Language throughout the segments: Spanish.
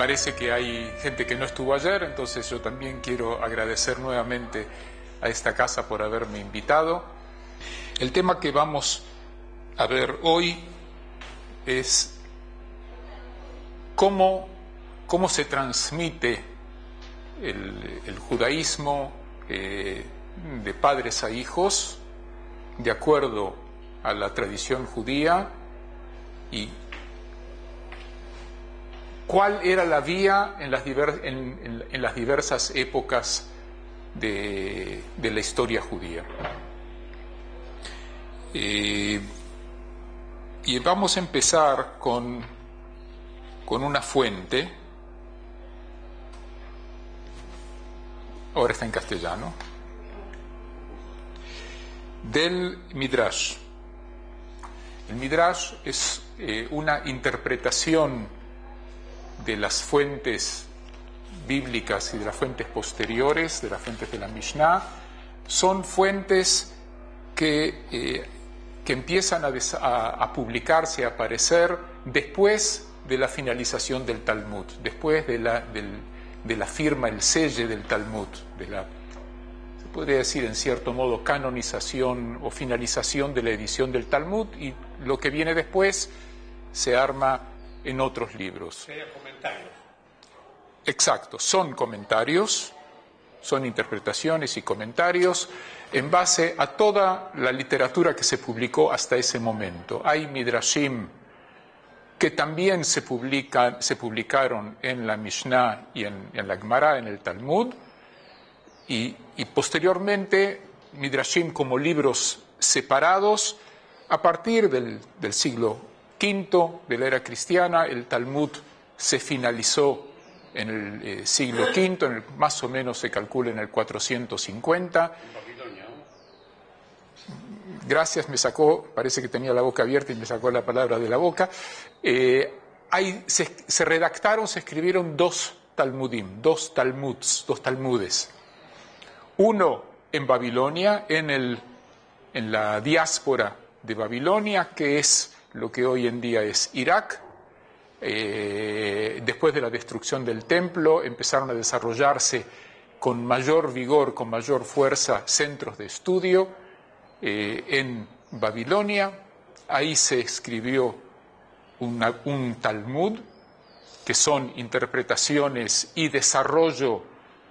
parece que hay gente que no estuvo ayer, entonces yo también quiero agradecer nuevamente a esta casa por haberme invitado. El tema que vamos a ver hoy es cómo se transmite el judaísmo de padres a hijos de acuerdo a la tradición judía y cuál era la vía en las diversas épocas de la historia judía. Y vamos a empezar con una fuente. Ahora está en castellano. Del Midrash. El Midrash es una interpretación de las fuentes bíblicas y de las fuentes posteriores, de las fuentes de la Mishnah. Son fuentes que empiezan a publicarse, a aparecer después de la finalización del Talmud, después de la firma, el sello del Talmud, se podría decir en cierto modo canonización o finalización de la edición del Talmud, y lo que viene después se arma en otros libros. Serían comentarios. Exacto, son comentarios, son interpretaciones y comentarios en base a toda la literatura que se publicó hasta ese momento. Hay midrashim que también se publicaron en la Mishnah y en la Gemara, en el Talmud, y posteriormente midrashim como libros separados. A partir del siglo V de la era cristiana, el Talmud se finalizó en el siglo V, más o menos se calcula en el 450. Gracias, parece que tenía la boca abierta y me sacó la palabra de la boca. Se redactaron, se escribieron dos talmudes. Uno en Babilonia, en la diáspora de Babilonia, que es lo que hoy en día es Irak. Después de la destrucción del templo empezaron a desarrollarse con mayor vigor, con mayor fuerza, centros de estudio en Babilonia. Ahí se escribió un Talmud, que son interpretaciones y desarrollo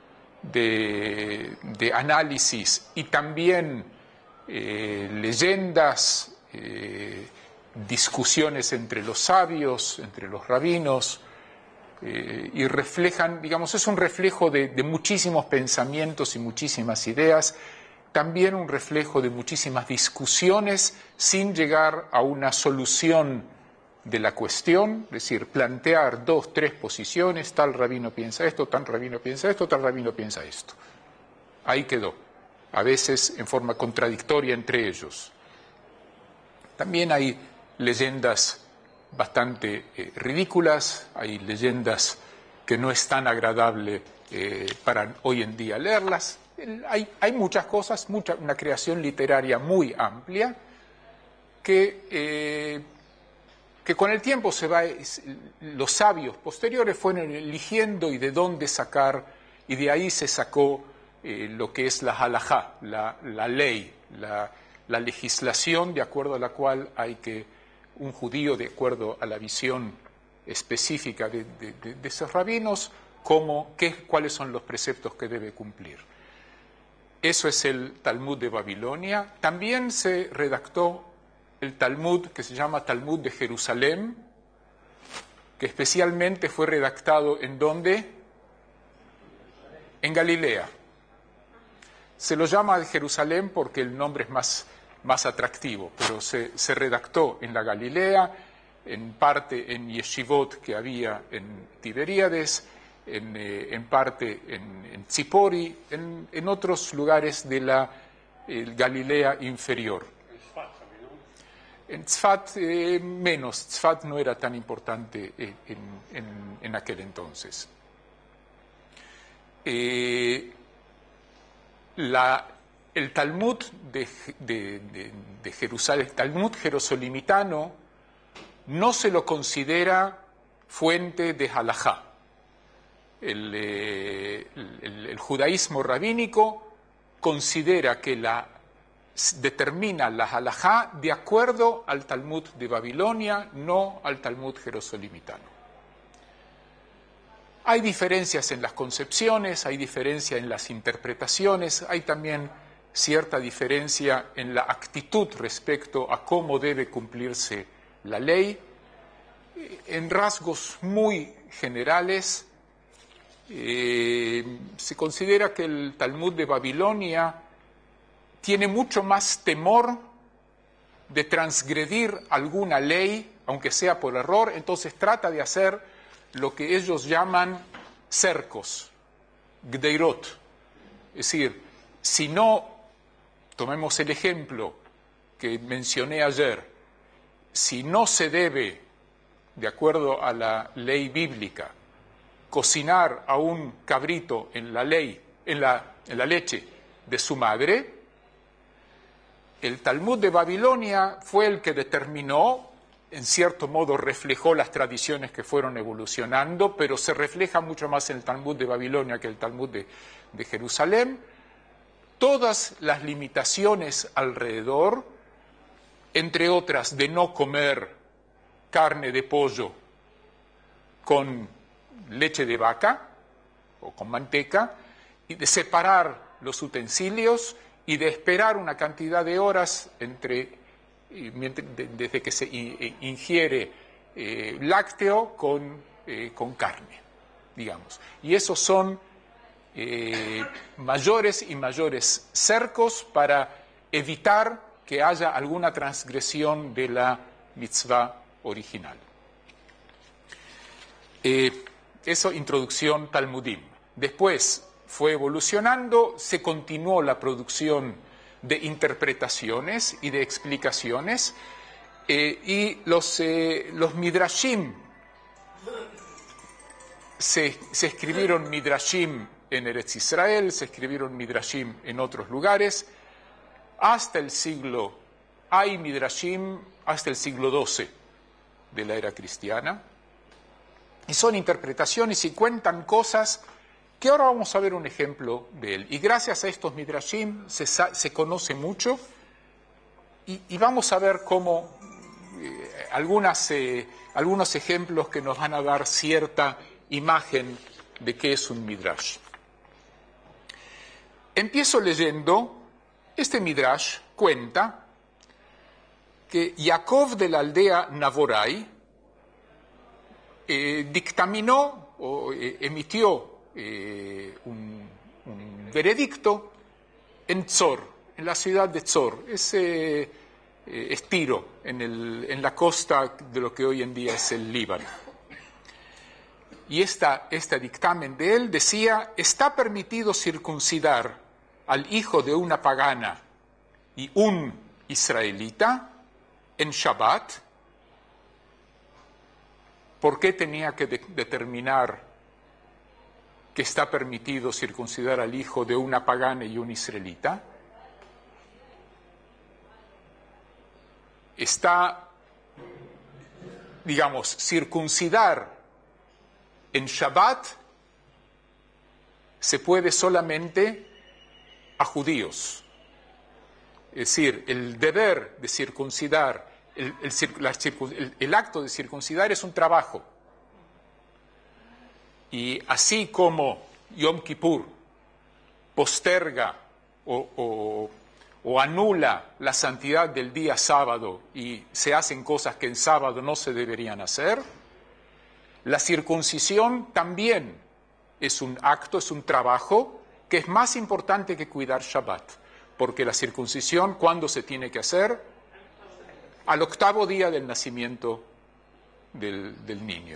de análisis y también leyendas, discusiones entre los sabios, entre los rabinos, y reflejan, es un reflejo de muchísimos pensamientos y muchísimas ideas, también un reflejo de muchísimas discusiones sin llegar a una solución de la cuestión, es decir, plantear 2, 3 posiciones, tal rabino piensa esto, tal rabino piensa esto, tal rabino piensa esto. Ahí quedó, a veces en forma contradictoria entre ellos. También hay leyendas bastante ridículas, hay leyendas que no es tan agradable para hoy en día leerlas. Hay muchas cosas, una creación literaria muy amplia que con el tiempo los sabios posteriores fueron eligiendo y de dónde sacar, y de ahí se sacó lo que es la halajá, la ley, la legislación de acuerdo a la cual un judío, de acuerdo a la visión específica de esos rabinos, cuáles son los preceptos que debe cumplir. Eso es el Talmud de Babilonia. También se redactó el Talmud que se llama Talmud de Jerusalén, que especialmente fue redactado ¿en dónde? En Galilea. Se lo llama de Jerusalén porque el nombre es más atractivo, pero se redactó en la Galilea, en parte en yeshivot que había en Tiberíades, en parte en Tzipori, en otros lugares de la Galilea inferior. En Tzfat menos, Tzfat no era tan importante en aquel entonces. El Talmud de Jerusalén, el Talmud jerosolimitano, no se lo considera fuente de halajá. el judaísmo rabínico considera que determina la halajá de acuerdo al Talmud de Babilonia, no al Talmud jerosolimitano. Hay diferencias en las concepciones, hay diferencia en las interpretaciones, hay también cierta diferencia en la actitud respecto a cómo debe cumplirse la ley. En rasgos muy generales, se considera que el Talmud de Babilonia tiene mucho más temor de transgredir alguna ley, aunque sea por error, entonces trata de hacer lo que ellos llaman cercos, gdeirot. Es decir, si no, tomemos el ejemplo que mencioné ayer, si no se debe, de acuerdo a la ley bíblica, cocinar a un cabrito en la leche de su madre, el Talmud de Babilonia fue el que determinó, en cierto modo reflejó las tradiciones que fueron evolucionando, pero se refleja mucho más en el Talmud de Babilonia que el Talmud de Jerusalén, todas las limitaciones alrededor, entre otras de no comer carne de pollo con leche de vaca o con manteca, y de separar los utensilios y de esperar una cantidad de horas desde que se ingiere lácteo con carne, digamos. Y esos son mayores y mayores cercos para evitar que haya alguna transgresión de la mitzvah original. Eso, introducción talmudim. Después fue evolucionando, se continuó la producción de interpretaciones y de explicaciones, y los midrashim, se escribieron midrashim en Eretz Israel, se escribieron midrashim en otros lugares, hay midrashim hasta el siglo XII de la era cristiana, y son interpretaciones y cuentan cosas que ahora vamos a ver un ejemplo de él. Y gracias a estos midrashim se conoce mucho, y vamos a ver cómo algunos ejemplos que nos van a dar cierta imagen de qué es un midrash. Empiezo leyendo, este midrash cuenta que Jacob de la aldea Navorai dictaminó o emitió un veredicto en Tzor, en la ciudad de Tzor, ese Tiro, en la costa de lo que hoy en día es el Líbano. Y este dictamen de él decía: está permitido circuncidar al hijo de una pagana y un israelita en Shabbat. ¿Por qué tenía que determinar que está permitido circuncidar al hijo de una pagana y un israelita? Circuncidar en Shabbat se puede solamente a judíos. Es decir, el deber de circuncidar, el acto de circuncidar es un trabajo. Y así como Yom Kippur posterga o anula la santidad del día sábado y se hacen cosas que en sábado no se deberían hacer, la circuncisión también es un acto, es un trabajo que es más importante que cuidar Shabbat, porque la circuncisión, ¿cuándo se tiene que hacer? Al 8º día del nacimiento del niño.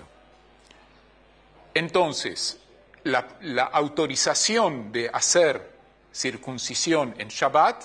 Entonces, la autorización de hacer circuncisión en Shabbat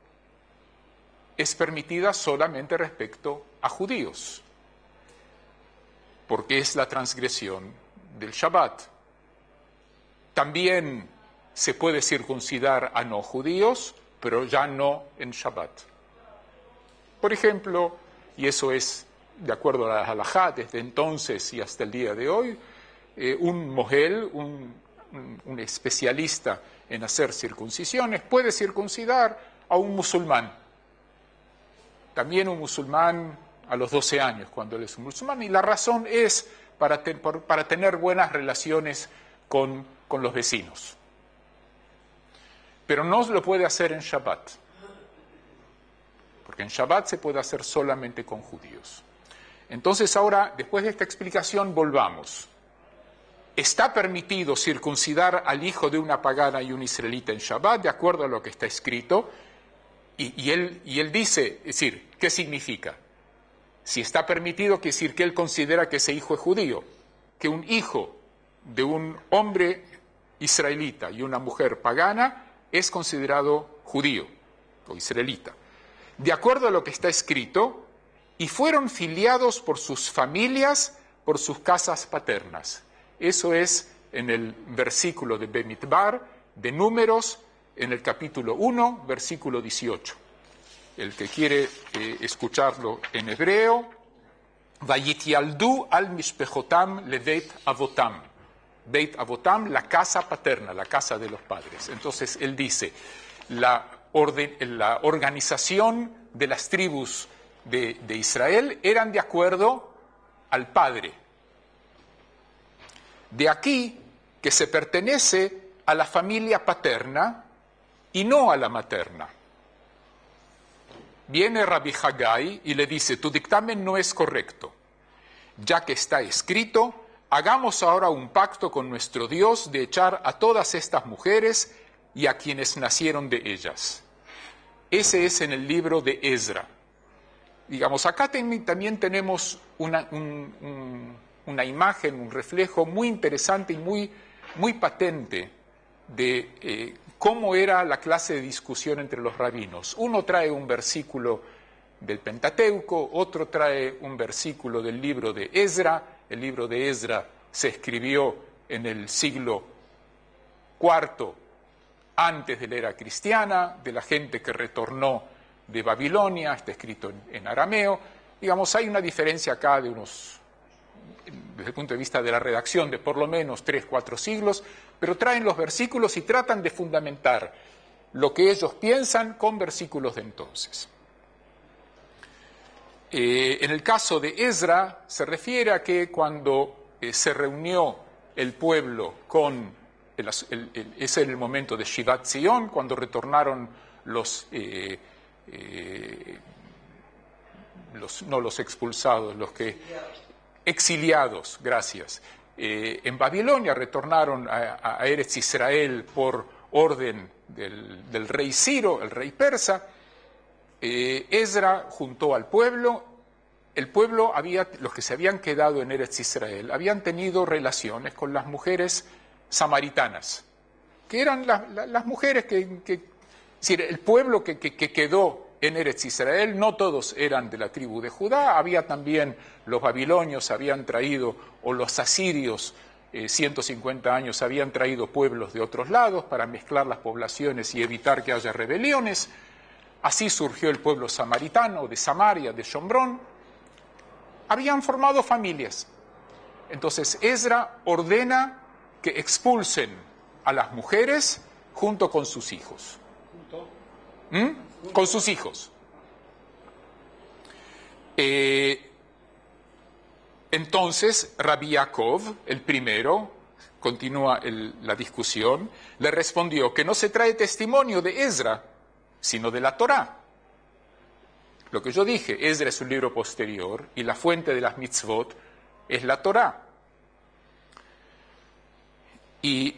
es permitida solamente respecto a judíos, porque es la transgresión del Shabbat. También se puede circuncidar a no judíos, pero ya no en Shabbat. Por ejemplo, y eso es de acuerdo a la halajá desde entonces y hasta el día de hoy, un mohel, un especialista en hacer circuncisiones, puede circuncidar a un musulmán. También un musulmán a los 12 años, cuando él es un musulmán, y la razón es para tener buenas relaciones con los vecinos. Pero no lo puede hacer en Shabbat, porque en Shabbat se puede hacer solamente con judíos. Entonces ahora, después de esta explicación, volvamos. ¿Está permitido circuncidar al hijo de una pagana y un israelita en Shabbat, de acuerdo a lo que está escrito? Y él dice, es decir, ¿qué significa? Si está permitido, quiere decir que él considera que ese hijo es judío, que un hijo de un hombre israelita y una mujer pagana es considerado judío o israelita. De acuerdo a lo que está escrito, y fueron filiados por sus familias, por sus casas paternas. Eso es en el versículo de Bemidbar, de Números, en el capítulo 1, versículo 18. El que quiere escucharlo en hebreo, Vayitialdu al mishpechotam lebeit avotam. Beit avotam, la casa paterna, la casa de los padres. Entonces él dice, la organización de las tribus de Israel eran de acuerdo al padre. De aquí que se pertenece a la familia paterna y no a la materna. Viene Rabbi Haggai y le dice, tu dictamen no es correcto, ya que está escrito, hagamos ahora un pacto con nuestro Dios de echar a todas estas mujeres y a quienes nacieron de ellas. Ese es en el libro de Ezra. Digamos, acá también tenemos una imagen, un reflejo muy interesante y muy patente de cómo era la clase de discusión entre los rabinos. Uno trae un versículo del Pentateuco, otro trae un versículo del libro de Ezra. El libro de Ezra se escribió en el siglo IV antes de la era cristiana, de la gente que retornó de Babilonia, está escrito en arameo. Digamos, hay una diferencia acá de desde el punto de vista de la redacción, de por lo menos 3-4 siglos, pero traen los versículos y tratan de fundamentar lo que ellos piensan con versículos de entonces. En el caso de Ezra, se refiere a que cuando se reunió el pueblo ese era el momento de Shivat Zion, cuando retornaron los expulsados, los que exiliados, gracias. En Babilonia retornaron a Eretz Israel por orden del rey Ciro, el rey persa. Ezra juntó al pueblo. El pueblo los que se habían quedado en Eretz Israel, habían tenido relaciones con las mujeres samaritanas, que eran las mujeres es decir, el pueblo que quedó en Eretz Israel, no todos eran de la tribu de Judá, había también los babilonios, habían traído, o los asirios, 150 años, habían traído pueblos de otros lados para mezclar las poblaciones y evitar que haya rebeliones. Así surgió el pueblo samaritano de Samaria, de Shomrón. Habían formado familias. Entonces Ezra ordena que expulsen a las mujeres junto con sus hijos. Con sus hijos. Entonces Rabbi Yaakov, el primero, continúa la discusión, le respondió que no se trae testimonio de Ezra, sino de la Torá. Lo que yo dije, Ezra es un libro posterior y la fuente de las mitzvot es la Torá. Y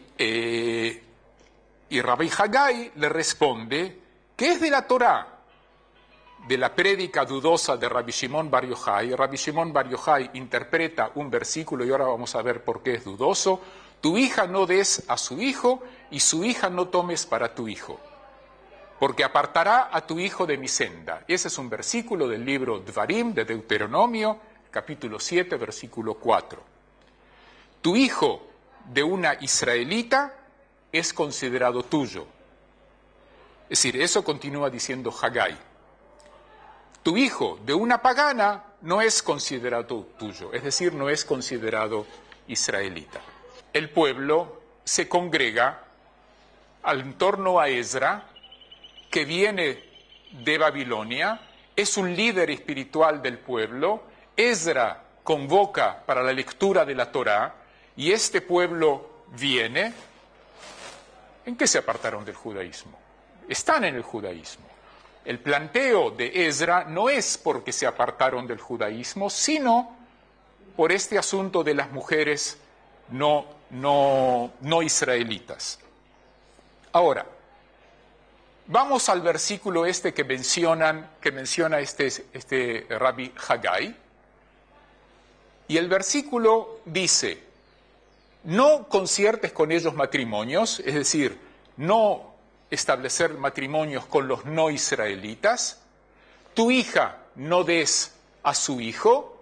Rabbi Haggai le responde que es de la Torá, de la prédica dudosa de Rabbi Shimon Bar Yochai. Rabbi Shimon Bar Yochai interpreta un versículo y ahora vamos a ver por qué es dudoso. Tu hija no des a su hijo y su hija no tomes para tu hijo, porque apartará a tu hijo de mi senda. Ese es un versículo del libro Dvarim, de Deuteronomio, capítulo 7, versículo 4. Tu hijo de una israelita es considerado tuyo. Es decir, eso continúa diciendo Haggai. Tu hijo de una pagana no es considerado tuyo, es decir, no es considerado israelita. El pueblo se congrega en torno a Esdra, que viene de Babilonia, es un líder espiritual del pueblo. Esdra convoca para la lectura de la Torá y este pueblo viene. ¿En qué se apartaron del judaísmo? Están en el judaísmo. El planteo de Esdra no es porque se apartaron del judaísmo, sino por este asunto de las mujeres no israelitas. Ahora, vamos al versículo que menciona este Rabbi Haggai, y el versículo dice: no conciertes con ellos matrimonios, es decir, no establecer matrimonios con los no israelitas, tu hija no des a su hijo,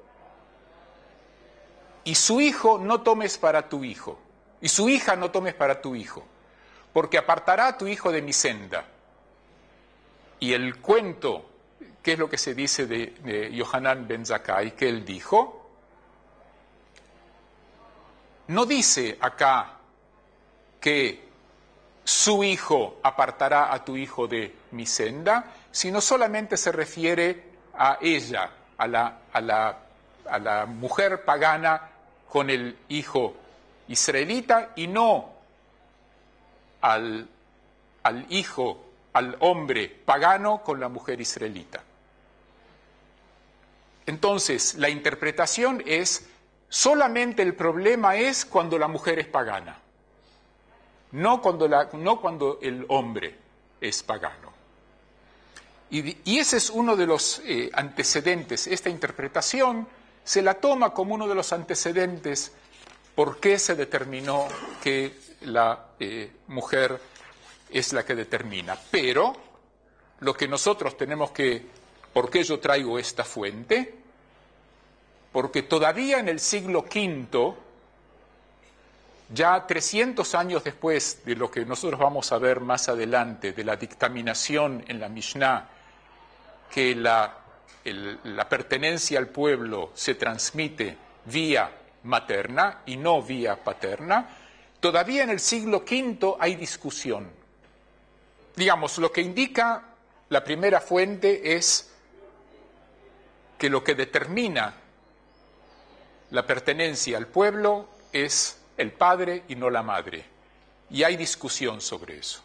y su hijo no tomes para tu hijo, y su hija no tomes para tu hijo, porque apartará a tu hijo de mi senda. Y el cuento, ¿qué es lo que se dice de Yohanan ben Zakkai? Que él dijo, no dice acá que su hijo apartará a tu hijo de mi senda, sino solamente se refiere a ella, a la mujer pagana con el hijo israelita, y no al hombre pagano con la mujer israelita. Entonces, la interpretación es: solamente el problema es cuando la mujer es pagana, no cuando el hombre es pagano. Y ese es uno de los antecedentes. Esta interpretación se la toma como uno de los antecedentes por qué se determinó que la mujer es la que determina. Pero lo que nosotros tenemos que... ¿Por qué yo traigo esta fuente? Porque todavía en el siglo V, ya 300 años después de lo que nosotros vamos a ver más adelante, de la dictaminación en la Mishnah, que la pertenencia al pueblo se transmite vía materna y no vía paterna, todavía en el siglo V hay discusión. Digamos, lo que indica la primera fuente es que lo que determina la pertenencia al pueblo es el padre y no la madre. Y hay discusión sobre eso.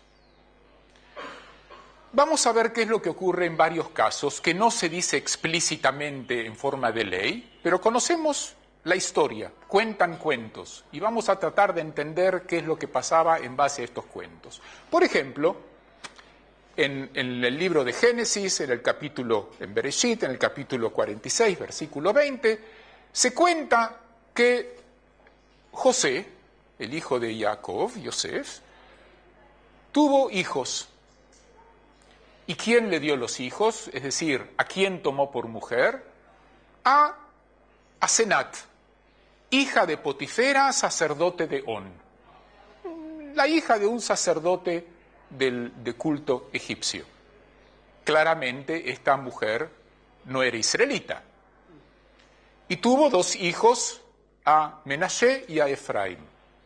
Vamos a ver qué es lo que ocurre en varios casos, que no se dice explícitamente en forma de ley, pero conocemos la historia, cuentan cuentos, y vamos a tratar de entender qué es lo que pasaba en base a estos cuentos. Por ejemplo, en el libro de Génesis, en Bereshit, en el capítulo 46, versículo 20, se cuenta que José, el hijo de Jacob, Yosef, tuvo hijos. ¿Y quién le dio los hijos? Es decir, ¿a quién tomó por mujer? A Asenat, hija de Potifera, sacerdote de On. La hija de un sacerdote de culto egipcio. Claramente esta mujer no era israelita. Y tuvo dos hijos, a Menashe y a Efraín.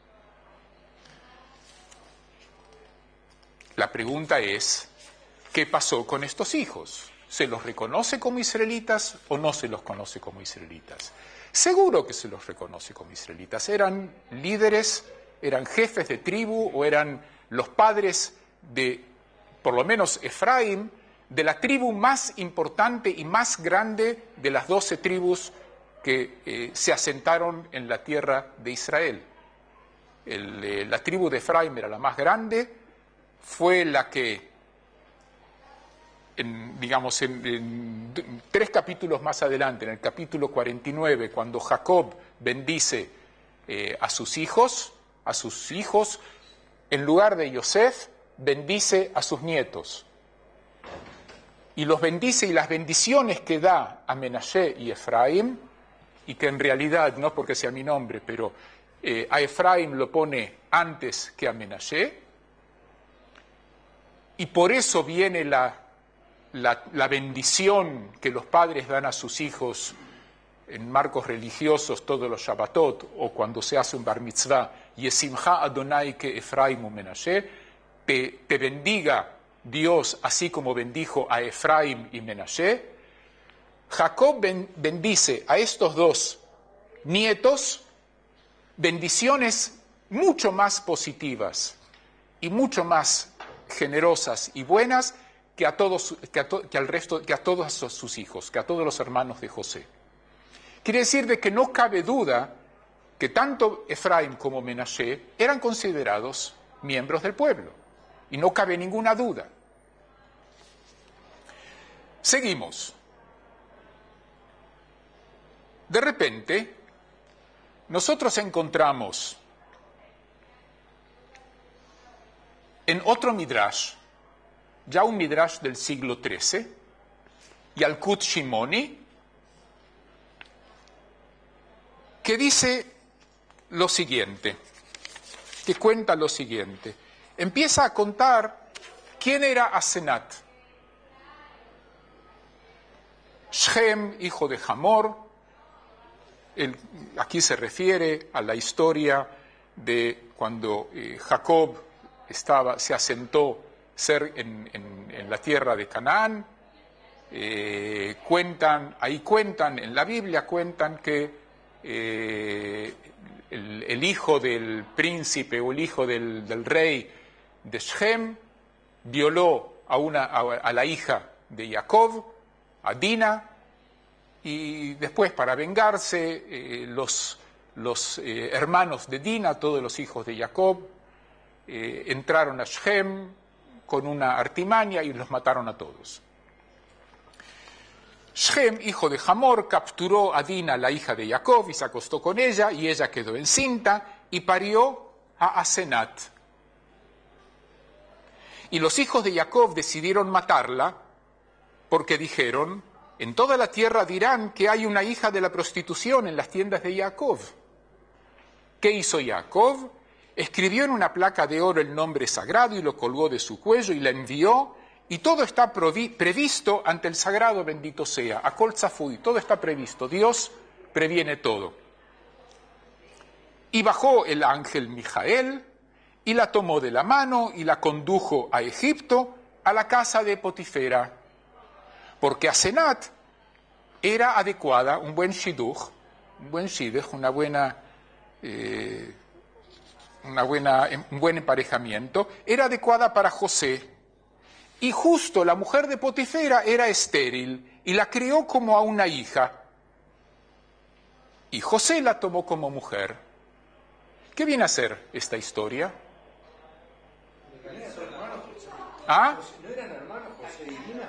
La pregunta es, ¿qué pasó con estos hijos? ¿Se los reconoce como israelitas o no se los conoce como israelitas? Seguro que se los reconoce como israelitas. Eran líderes, eran jefes de tribu o eran los padres de, por lo menos Efraín, de la tribu más importante y más grande de las 12 tribus que se asentaron en la tierra de Israel. La tribu de Efraín era la más grande, fue la que, en 3 capítulos más adelante, en el capítulo 49, cuando Jacob bendice a sus hijos, en lugar de Yosef, bendice a sus nietos. Y los bendice, y las bendiciones que da a Menashe y Efraín, y que en realidad, no porque sea mi nombre, pero a Efraín lo pone antes que a Menashe, y por eso viene la bendición que los padres dan a sus hijos en marcos religiosos todos los Shabbatot, o cuando se hace un Bar Mitzvah, Yesimcha Adonai que Efraim Menashe, te bendiga Dios así como bendijo a Efraim y Menashe. Jacob bendice a estos dos nietos bendiciones mucho más positivas y mucho más generosas y buenas que a todos sus hijos, que a todos los hermanos de José. Quiere decir de que no cabe duda que tanto Efraim como Menashe eran considerados miembros del pueblo, y no cabe ninguna duda. Seguimos. De repente, nosotros encontramos en otro midrash, ya un midrash del siglo XIII, Yalkut Shimoni, que dice lo siguiente, que cuenta lo siguiente. Empieza a contar quién era Asenat. Shem, hijo de Hamor, aquí se refiere a la historia de cuando Jacob se asentó en la tierra de Canaán. Cuentan en la Biblia, cuentan que el hijo del príncipe o el hijo del rey de Shem violó a la hija de Jacob, a Dina, y después, para vengarse, los hermanos de Dina, todos los hijos de Jacob, entraron a Shem con una artimaña y los mataron a todos. Shem, hijo de Hamor, capturó a Dina, la hija de Jacob, y se acostó con ella, y ella quedó encinta y parió a Asenat. Y los hijos de Jacob decidieron matarla porque dijeron: en toda la tierra dirán que hay una hija de la prostitución en las tiendas de Jacob. ¿Qué hizo Jacob? Escribió en una placa de oro el nombre sagrado y lo colgó de su cuello y la envió, y todo está previsto ante el sagrado bendito sea. Akol Tzafui, todo está previsto. Dios previene todo. Y bajó el ángel Mijael y la tomó de la mano y la condujo a Egipto, a la casa de Potifera. Porque Asenat era adecuada, un buen shidduch, un buen emparejamiento, era adecuada para José. Y justo la mujer de Potifera era estéril y la crió como a una hija. Y José la tomó como mujer. ¿Qué viene a ser esta historia? ¿Ah? ¿No eran hermanos José y Dina?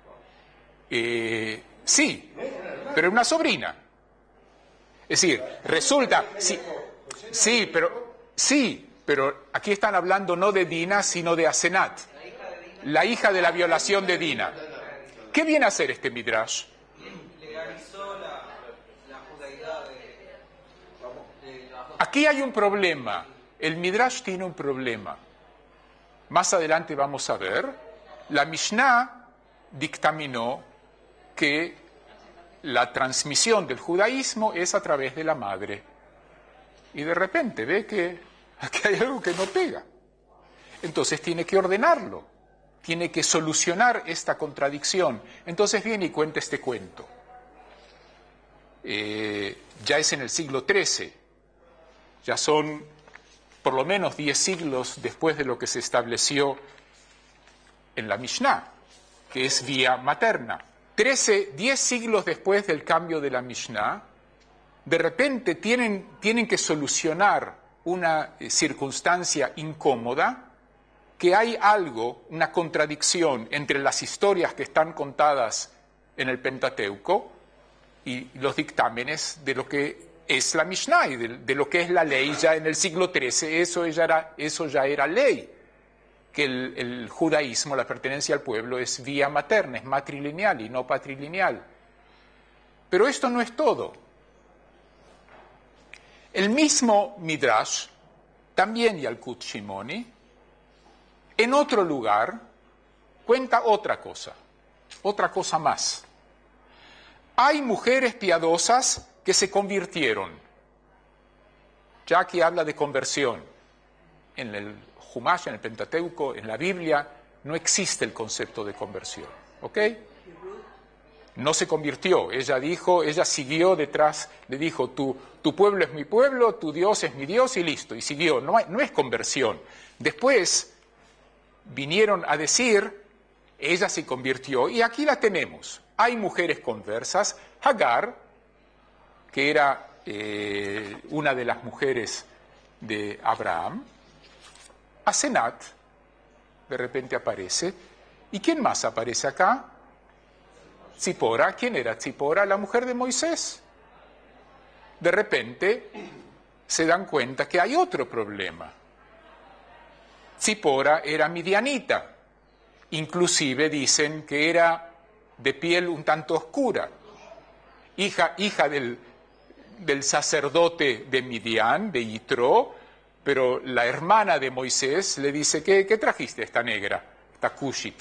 Sí, pero una sobrina. Es decir, resulta, sí, pero aquí están hablando no de Dina, sino de Asenat, la hija de la violación de Dina. ¿Qué viene a hacer este midrash? Legalizó la judaidad de... Aquí hay un problema. El midrash tiene un problema. Más adelante vamos a ver. La Mishnah dictaminó que la transmisión del judaísmo es a través de la madre. Y de repente ve que aquí hay algo que no pega. Entonces tiene que ordenarlo, tiene que solucionar esta contradicción. Entonces viene y cuenta este cuento. Ya es en el siglo XIII, ya son por lo menos 10 siglos después de lo que se estableció en la Mishnah, que es vía materna. 10 siglos después del cambio de la Mishnah, de repente tienen que solucionar una circunstancia incómoda, que hay algo, una contradicción entre las historias que están contadas en el Pentateuco y los dictámenes de lo que es la Mishnah y de lo que es la ley ya en el siglo XIII. Eso ya era ley, que el judaísmo, la pertenencia al pueblo, es vía materna, es matrilineal y no patrilineal. Pero esto no es todo. El mismo Midrash, también Yalkut Shimoni, en otro lugar, cuenta otra cosa más. Hay mujeres piadosas que se convirtieron. Ya aquí habla de conversión. En el Humash, en el Pentateuco, en la Biblia, no existe el concepto de conversión. ¿Ok? No se convirtió. Ella siguió detrás, le dijo, tu pueblo es mi pueblo, tu Dios es mi Dios, y listo. Y siguió. No es conversión. Después vinieron a decir, ella se convirtió, y aquí la tenemos. Hay mujeres conversas. Hagar, que era una de las mujeres de Abraham. Asenat, de repente aparece. ¿Y quién más aparece acá? Zipora. ¿Quién era Zipora? La mujer de Moisés. De repente se dan cuenta que hay otro problema. Zipora era midianita. Inclusive dicen que era de piel un tanto oscura. Hija del sacerdote de Midian, de Yitro, pero la hermana de Moisés le dice, ¿qué trajiste esta negra, esta Cushit?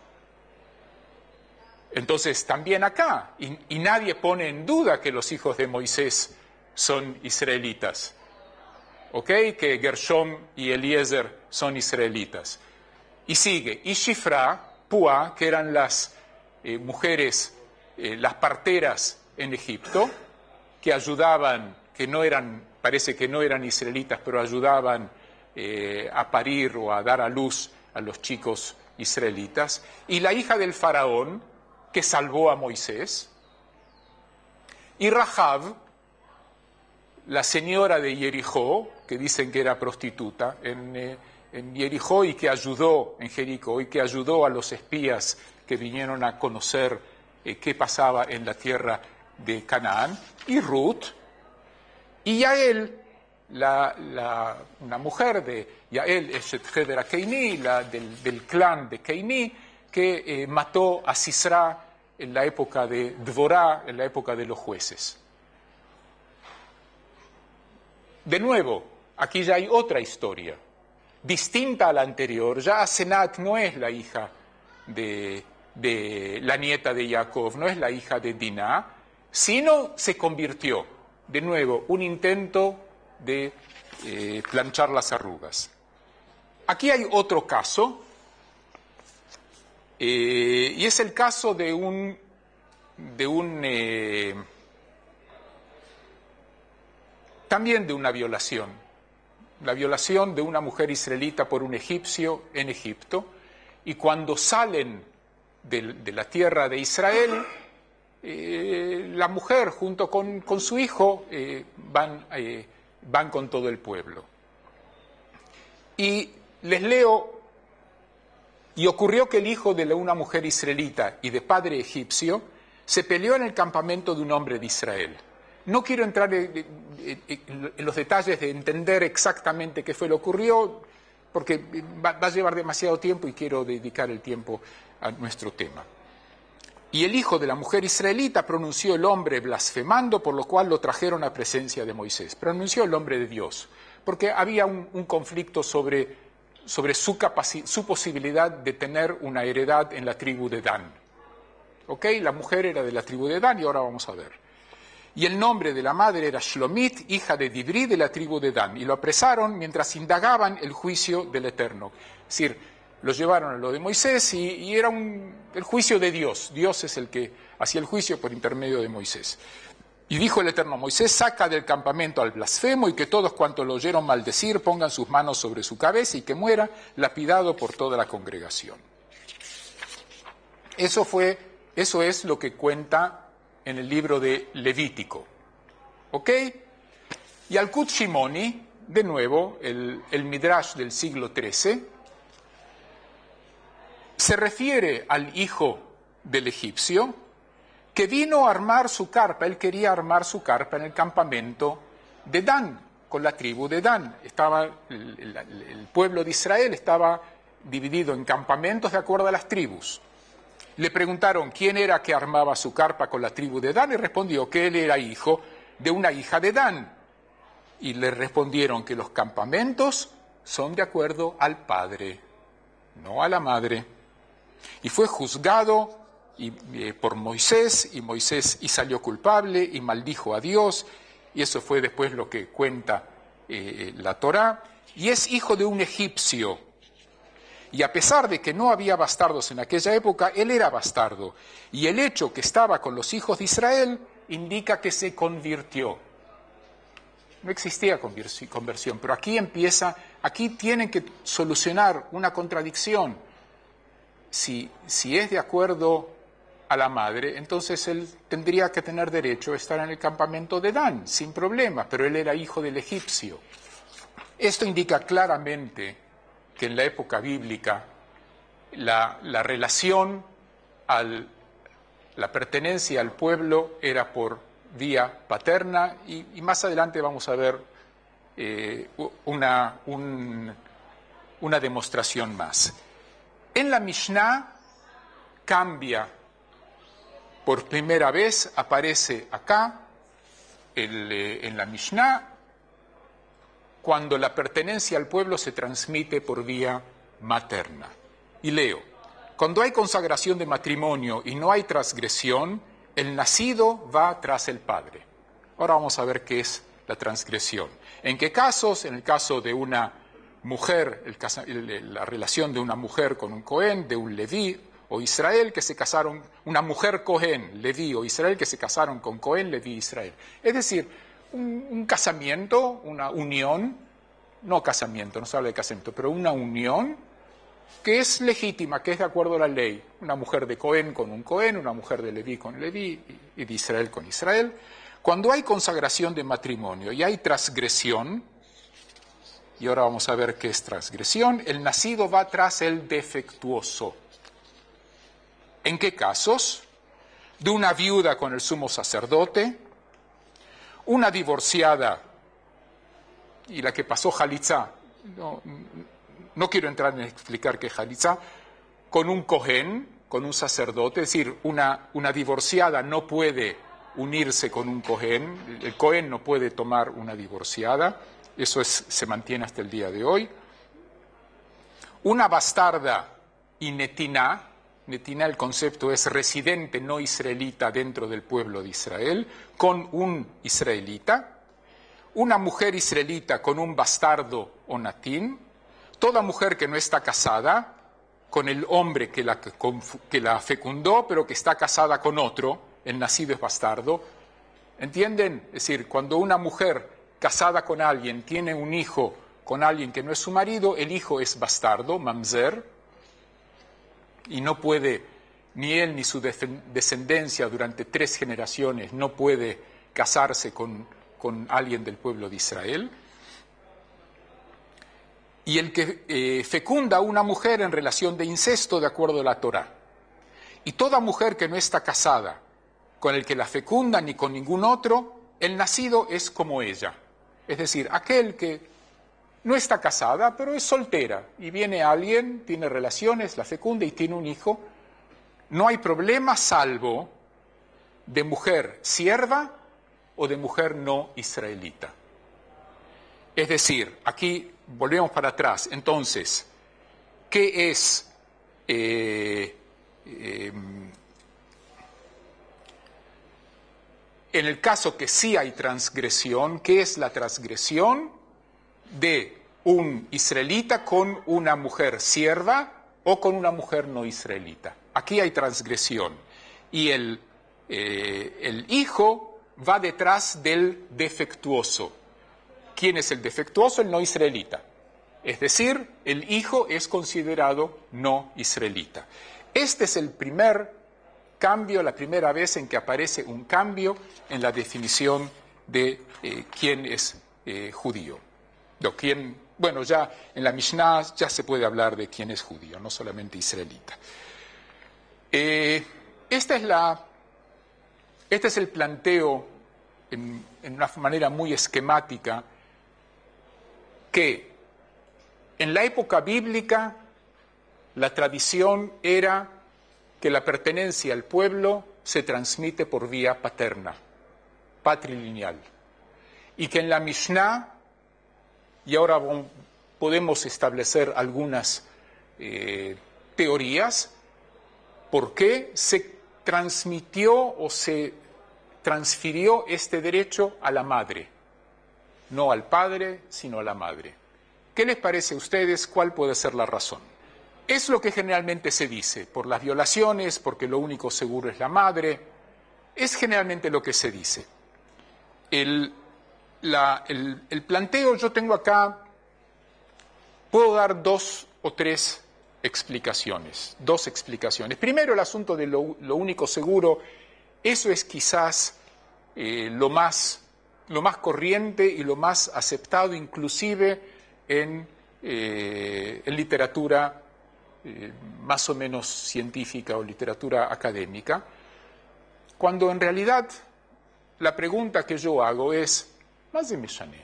Entonces también acá, y nadie pone en duda que los hijos de Moisés son israelitas, ¿ok? Que Gershom y Eliezer son israelitas. Y sigue, y Shifra, Pua, que eran las mujeres, las parteras en Egipto, que ayudaban, parece que no eran israelitas, pero ayudaban a parir o a dar a luz a los chicos israelitas, y la hija del faraón, que salvó a Moisés, y Rahab, la señora de Jericó, que dicen que era prostituta en Jericó y que ayudó en Jericó, y que ayudó a los espías que vinieron a conocer qué pasaba en la tierra de Canaán, y Ruth, y Yael, una mujer de Yael Eshet Heber Keini, del clan de Keini, que mató a Sisra en la época de Dvorá, en la época de los jueces. De nuevo, aquí ya hay otra historia, distinta a la anterior. Ya Asenat no es la hija de la nieta de Jacob, no es la hija de Diná, sino se convirtió. De nuevo, un intento de planchar las arrugas. Aquí hay otro caso, y es el caso también de una violación. La violación de una mujer israelita por un egipcio en Egipto, y cuando salen de la tierra de Israel, la mujer junto con su hijo van con todo el pueblo. Y les leo, y ocurrió que el hijo de una mujer israelita y de padre egipcio se peleó en el campamento de un hombre de Israel. No quiero entrar en los detalles de entender exactamente qué fue lo que ocurrió, porque va a llevar demasiado tiempo y quiero dedicar el tiempo a nuestro tema. Y el hijo de la mujer israelita pronunció el nombre blasfemando, por lo cual lo trajeron a presencia de Moisés. Pronunció el nombre de Dios, porque había un conflicto sobre su posibilidad de tener una heredad en la tribu de Dan. ¿Ok? La mujer era de la tribu de Dan, y ahora vamos a ver. Y el nombre de la madre era Shlomit, hija de Dibri, de la tribu de Dan. Y lo apresaron mientras indagaban el juicio del Eterno. Es decir, lo llevaron a lo de Moisés y era el juicio de Dios. Dios es el que hacía el juicio por intermedio de Moisés. Y dijo el Eterno a Moisés: saca del campamento al blasfemo, y que todos cuantos lo oyeron maldecir pongan sus manos sobre su cabeza, y que muera lapidado por toda la congregación. Eso es lo que cuenta en el libro de Levítico. ¿Ok? Y Al-Qud Shimoni, de nuevo, el Midrash del siglo XIII, se refiere al hijo del egipcio que vino a armar su carpa. Él quería armar su carpa en el campamento de Dan, con la tribu de Dan. El pueblo de Israel estaba dividido en campamentos de acuerdo a las tribus. Le preguntaron quién era que armaba su carpa con la tribu de Dan, y respondió que él era hijo de una hija de Dan. Y le respondieron que los campamentos son de acuerdo al padre, no a la madre. Y fue juzgado por Moisés, y salió culpable y maldijo a Dios, y eso fue después lo que cuenta la Torá, y es hijo de un egipcio. Y a pesar de que no había bastardos en aquella época, él era bastardo. Y el hecho que estaba con los hijos de Israel indica que se convirtió. No existía conversión, pero aquí tienen que solucionar una contradicción. Si es de acuerdo a la madre, entonces él tendría que tener derecho a estar en el campamento de Dan, sin problema, pero él era hijo del egipcio. Esto indica claramente que en la época bíblica la relación, la pertenencia al pueblo era por vía paterna, y más adelante vamos a ver una demostración más. En la Mishnah cambia por primera vez, aparece acá en la Mishnah, cuando la pertenencia al pueblo se transmite por vía materna. Y leo: cuando hay consagración de matrimonio y no hay transgresión, el nacido va tras el padre. Ahora vamos a ver qué es la transgresión. ¿En qué casos? En el caso de una mujer, la relación de una mujer con un Cohen, de un Leví o Israel que se casaron, una mujer Cohen, Leví o Israel que se casaron con Cohen, Leví, Israel. Es decir, un casamiento, una unión, no casamiento, no se habla de casamiento, pero una unión que es legítima, que es de acuerdo a la ley. Una mujer de Cohen con un Cohen, una mujer de Leví con Leví y de Israel con Israel. Cuando hay consagración de matrimonio y hay transgresión, y ahora vamos a ver qué es transgresión, el nacido va tras el defectuoso. ¿En qué casos? De una viuda con el sumo sacerdote, una divorciada y la que pasó Jalitzá, no quiero entrar en explicar qué es Jalitzá, con un Cohen, con un sacerdote, es decir, una divorciada no puede unirse con un Cohen, el Cohen no puede tomar una divorciada, eso se mantiene hasta el día de hoy. Una bastarda y netiná, el concepto es residente no israelita dentro del pueblo de Israel, con un israelita. Una mujer israelita con un bastardo o natín. Toda mujer que no está casada con el hombre que la fecundó, pero que está casada con otro, el nacido es bastardo. ¿Entienden? Es decir, cuando una mujer casada con alguien tiene un hijo con alguien que no es su marido, el hijo es bastardo, mamzer, y no puede, ni él ni su descendencia durante 3 generaciones, no puede casarse con alguien del pueblo de Israel. Y el que fecunda a una mujer en relación de incesto de acuerdo a la Torá. Y toda mujer que no está casada con el que la fecunda ni con ningún otro, el nacido es como ella. Es decir, aquel que no está casada, pero es soltera, y viene alguien, tiene relaciones, la fecunda y tiene un hijo, no hay problema salvo de mujer sierva o de mujer no israelita. Es decir, aquí volvemos para atrás. Entonces, ¿qué es en el caso que sí hay transgresión? ¿Qué es la transgresión? De un israelita con una mujer sierva o con una mujer no israelita. Aquí hay transgresión. Y el hijo va detrás del defectuoso. ¿Quién es el defectuoso? El no israelita. Es decir, el hijo es considerado no israelita. Este es el primer cambio, la primera vez en que aparece un cambio en la definición de quién es judío. Bueno, ya en la Mishnah ya se puede hablar de quién es judío, no solamente israelita. Este es el planteo en una manera muy esquemática que en la época bíblica la tradición era que la pertenencia al pueblo se transmite por vía paterna, patrilineal, y que en la Mishnah, y ahora podemos establecer algunas teorías, por qué se transmitió o se transfirió este derecho a la madre, no al padre, sino a la madre. ¿Qué les parece a ustedes? ¿Cuál puede ser la razón? Es lo que generalmente se dice, por las violaciones, porque lo único seguro es la madre, es generalmente lo que se dice. El planteo, yo tengo acá, puedo dar 2 o 3 explicaciones, 2 explicaciones. Primero, el asunto de lo único seguro, eso es quizás lo más corriente y lo más aceptado, inclusive en literatura más o menos científica o literatura académica, cuando en realidad la pregunta que yo hago es, más de Mechané,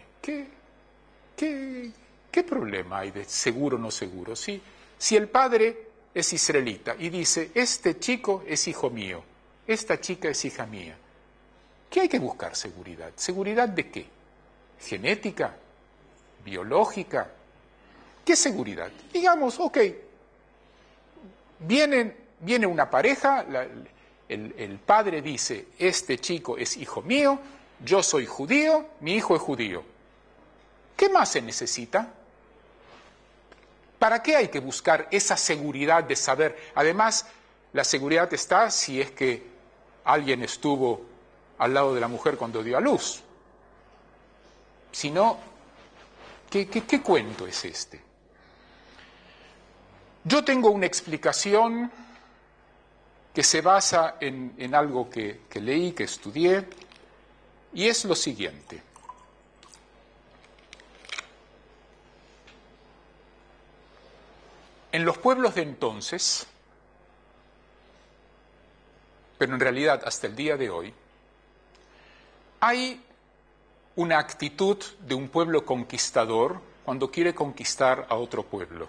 ¿qué problema hay de seguro o no seguro? Si el padre es israelita y dice, este chico es hijo mío, esta chica es hija mía, ¿qué hay que buscar seguridad? ¿Seguridad de qué? ¿Genética? ¿Biológica? ¿Qué seguridad? Digamos, ok, viene una pareja, el padre dice, este chico es hijo mío, yo soy judío, mi hijo es judío. ¿Qué más se necesita? ¿Para qué hay que buscar esa seguridad de saber? Además, la seguridad está si es que alguien estuvo al lado de la mujer cuando dio a luz. Si no, ¿qué cuento es este? Yo tengo una explicación que se basa en algo que leí, que estudié, y es lo siguiente. En los pueblos de entonces, pero en realidad hasta el día de hoy, hay una actitud de un pueblo conquistador cuando quiere conquistar a otro pueblo.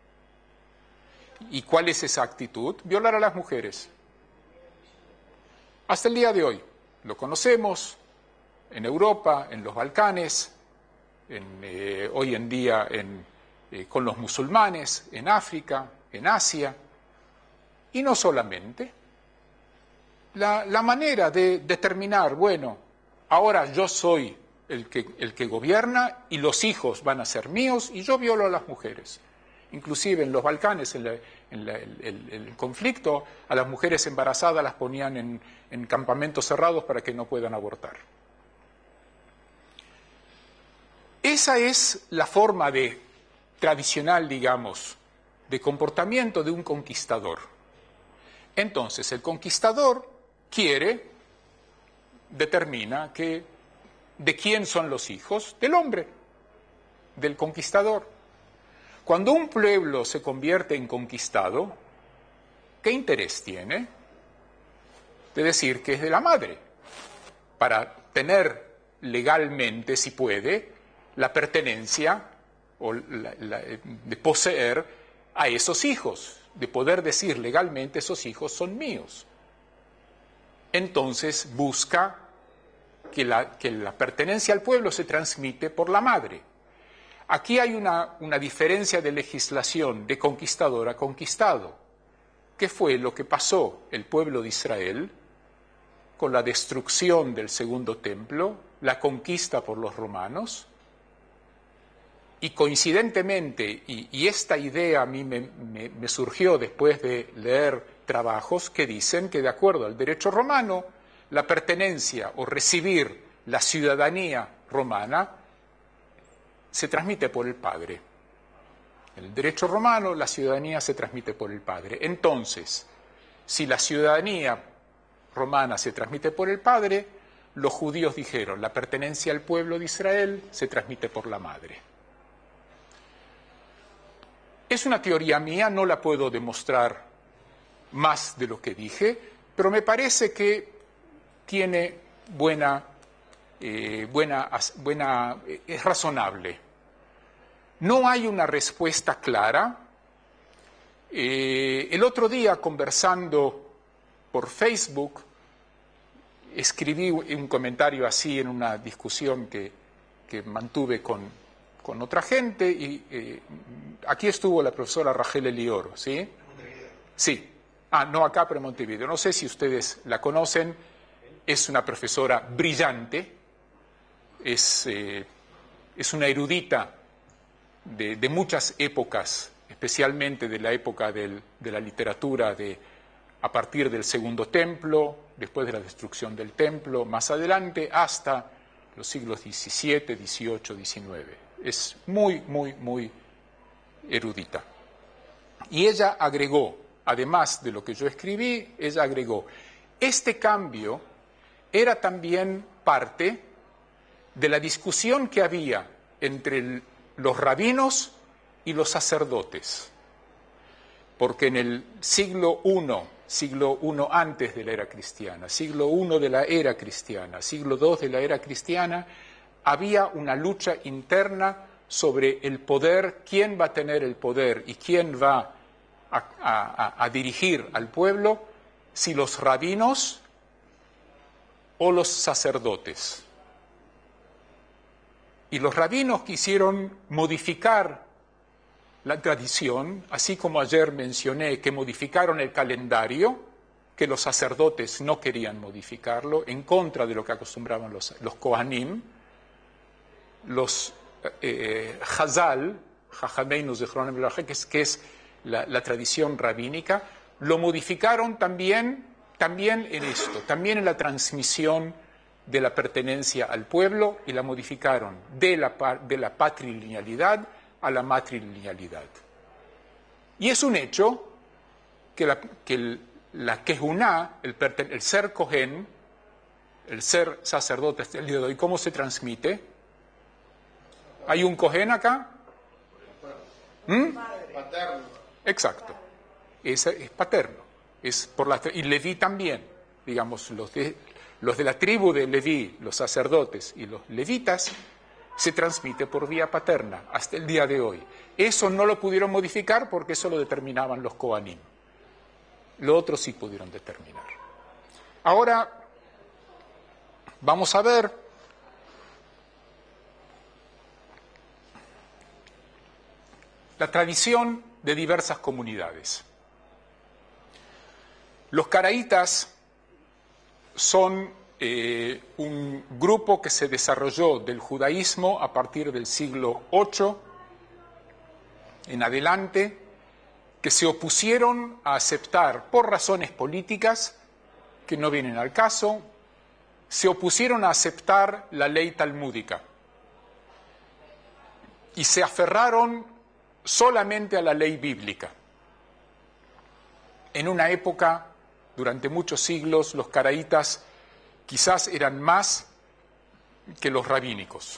¿Y cuál es esa actitud? Violar a las mujeres. Hasta el día de hoy. Lo conocemos en Europa, en los Balcanes, hoy en día con los musulmanes, en África, en Asia. Y no solamente. La manera de determinar, bueno, ahora yo soy el que gobierna y los hijos van a ser míos y yo violo a las mujeres. Inclusive en los Balcanes, en el conflicto, a las mujeres embarazadas las ponían en campamentos cerrados para que no puedan abortar. Esa es la forma tradicional, digamos, de comportamiento de un conquistador. Entonces, el conquistador determina de quién son los hijos, del hombre, del conquistador. Cuando un pueblo se convierte en conquistado, ¿qué interés tiene? De decir que es de la madre, para tener legalmente, si puede, la pertenencia o de poseer a esos hijos, de poder decir legalmente esos hijos son míos. Entonces busca que la pertenencia al pueblo se transmite por la madre. Aquí hay una diferencia de legislación de conquistador a conquistado. ¿Qué fue lo que pasó el pueblo de Israel con la destrucción del segundo templo, la conquista por los romanos? Y coincidentemente, y esta idea a mí me surgió después de leer trabajos que dicen que de acuerdo al derecho romano, la pertenencia o recibir la ciudadanía romana se transmite por el padre. En el derecho romano, la ciudadanía se transmite por el padre. Entonces, si la ciudadanía romana se transmite por el padre, los judíos dijeron, la pertenencia al pueblo de Israel se transmite por la madre. Es una teoría mía, no la puedo demostrar más de lo que dije, pero me parece que tiene es razonable. No hay una respuesta clara. El otro día, conversando por Facebook, escribí un comentario así en una discusión que mantuve con otra gente, y aquí estuvo la profesora Rachel Elior, ¿sí? Sí. no acá, pero en Montevideo. No sé si ustedes la conocen, es una profesora brillante, es una erudita de muchas épocas, especialmente de la época de la literatura a partir del Segundo Templo, después de la destrucción del Templo, más adelante, hasta los siglos XVII, XVIII, XIX. Es muy, muy, muy erudita. Y ella agregó, además de lo que yo escribí, ella agregó, este cambio era también parte de la discusión que había entre los rabinos y los sacerdotes, porque en el siglo I antes de la era cristiana, siglo I de la era cristiana, siglo II de la era cristiana, había una lucha interna sobre el poder, quién va a tener el poder y quién va a dirigir al pueblo, si los rabinos o los sacerdotes. Y los rabinos quisieron modificar la tradición, así como ayer mencioné que modificaron el calendario, que los sacerdotes no querían modificarlo, en contra de lo que acostumbraban los Kohanim, los Chazal, Jajameinus de Jerónimo que es la tradición rabínica, lo modificaron también en esto, también en la transmisión de la pertenencia al pueblo, y la modificaron de la patrilinealidad a la matrilinealidad. Y es un hecho que la Kehuná, el ser Cohen, el ser sacerdote hasta el día de hoy, ¿cómo se transmite? ¿Hay un Cohen acá? Paterno. Exacto. Es paterno. Y Leví también. Digamos, los de la tribu de Leví, los sacerdotes y los levitas, se transmite por vía paterna hasta el día de hoy. Eso no lo pudieron modificar porque eso lo determinaban los Kohanim. Lo otro sí pudieron determinar. Ahora vamos a ver la tradición de diversas comunidades. Los caraítas son un grupo que se desarrolló del judaísmo a partir del siglo VIII en adelante, que se opusieron a aceptar, por razones políticas que no vienen al caso, se opusieron a aceptar la ley talmúdica y se aferraron solamente a la ley bíblica. En una época, durante muchos siglos, los caraítas quizás eran más que los rabínicos.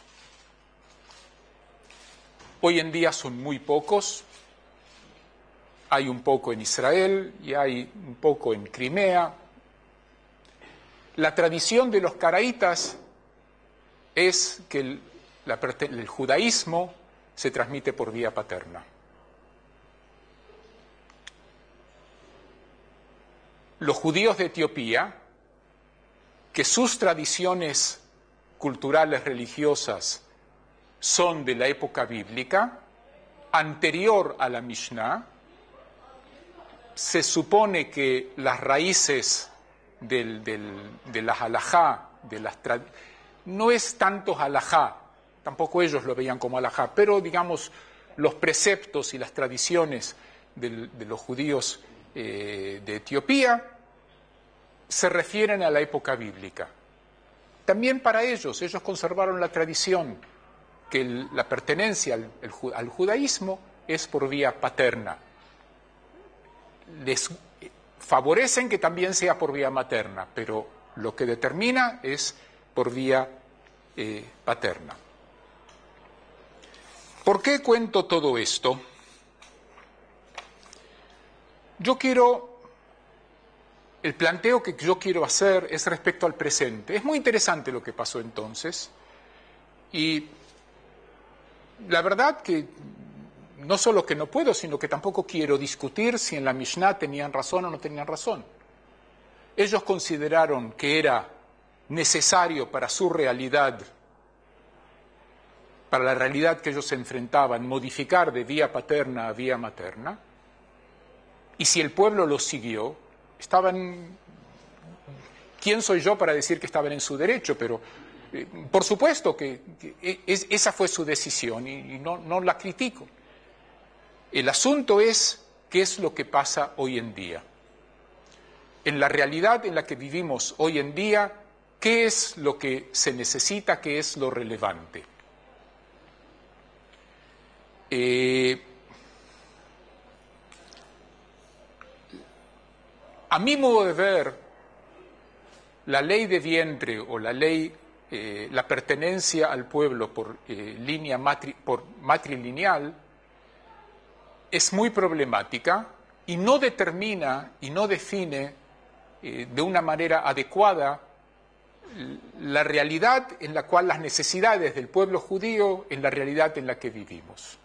Hoy en día son muy pocos. Hay un poco en Israel y hay un poco en Crimea. La tradición de los caraítas es que el judaísmo se transmite por vía paterna. Los judíos de Etiopía, que sus tradiciones culturales religiosas son de la época bíblica, anterior a la Mishnah, se supone que las raíces de la halajá, no es tanto halajá, tampoco ellos lo veían como halajá, pero digamos los preceptos y las tradiciones de los judíos de Etiopía se refieren a la época bíblica. También para ellos conservaron la tradición que la pertenencia al judaísmo es por vía paterna. Les favorecen que también sea por vía materna, pero lo que determina es por vía paterna. ¿Por qué cuento todo esto? El planteo que yo quiero hacer es respecto al presente. Es muy interesante lo que pasó entonces, y la verdad que no solo que no puedo, sino que tampoco quiero discutir si en la Mishnah tenían razón o no tenían razón. Ellos consideraron que era necesario para su realidad, para la realidad que ellos se enfrentaban, modificar de vía paterna a vía materna, y si el pueblo lo siguió, ¿Quién soy yo para decir que estaban en su derecho? Pero por supuesto que esa fue su decisión y no la critico. El asunto es qué es lo que pasa hoy en día. En la realidad en la que vivimos hoy en día, ¿qué es lo que se necesita, qué es lo relevante? A mi modo de ver, la ley de vientre o la ley, la pertenencia al pueblo por línea matrilineal es muy problemática y no determina y no define de una manera adecuada la realidad en la cual las necesidades del pueblo judío en la realidad en la que vivimos.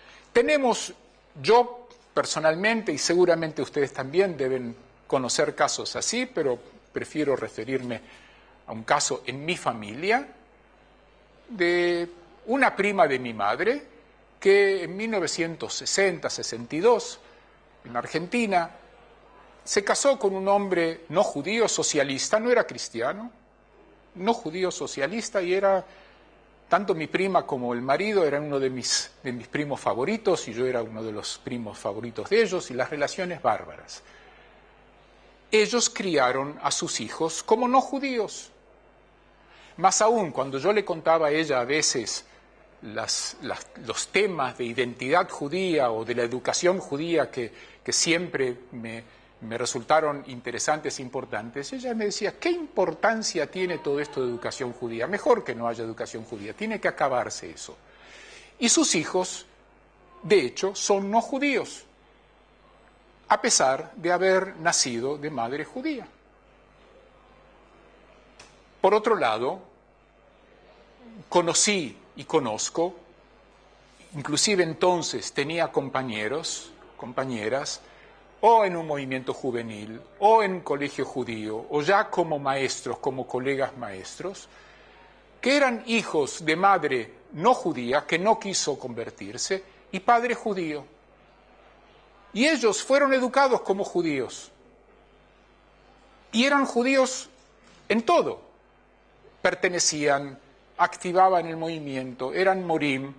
Yo personalmente, y seguramente ustedes también deben conocer casos así, pero prefiero referirme a un caso en mi familia, de una prima de mi madre, que en 1960-62, en Argentina, se casó con un hombre no judío, socialista, no era cristiano, no judío, socialista, y era, tanto mi prima como el marido eran uno de mis primos favoritos, y yo era uno de los primos favoritos de ellos, y las relaciones bárbaras. Ellos criaron a sus hijos como no judíos. Más aún, cuando yo le contaba a ella a veces los temas de identidad judía o de la educación judía que siempre me resultaron interesantes e importantes, ella me decía, ¿qué importancia tiene todo esto de educación judía? Mejor que no haya educación judía, tiene que acabarse eso. Y sus hijos, de hecho, son no judíos, a pesar de haber nacido de madre judía. Por otro lado, conocí y conozco, inclusive entonces tenía compañeros, compañeras, o en un movimiento juvenil, o en un colegio judío, o ya como maestros, como colegas maestros, que eran hijos de madre no judía, que no quiso convertirse, y padre judío. Y ellos fueron educados como judíos. Y eran judíos en todo. Pertenecían, activaban el movimiento, eran morim.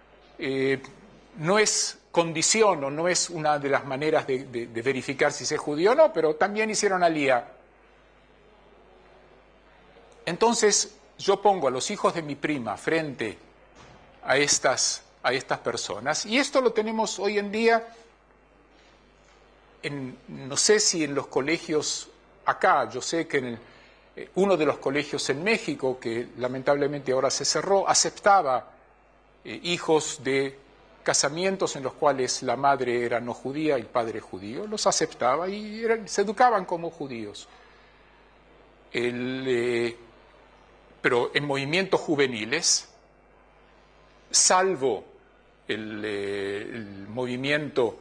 No es condición o no es una de las maneras de verificar si se es judío o no, pero también hicieron aliyá. Entonces yo pongo a los hijos de mi prima frente a estas personas, y esto lo tenemos hoy en día, no sé si en los colegios acá, yo sé que en uno de los colegios en México, que lamentablemente ahora se cerró, aceptaba hijos de casamientos en los cuales la madre era no judía y el padre judío, los aceptaba y se educaban como judíos. Pero en movimientos juveniles, salvo el movimiento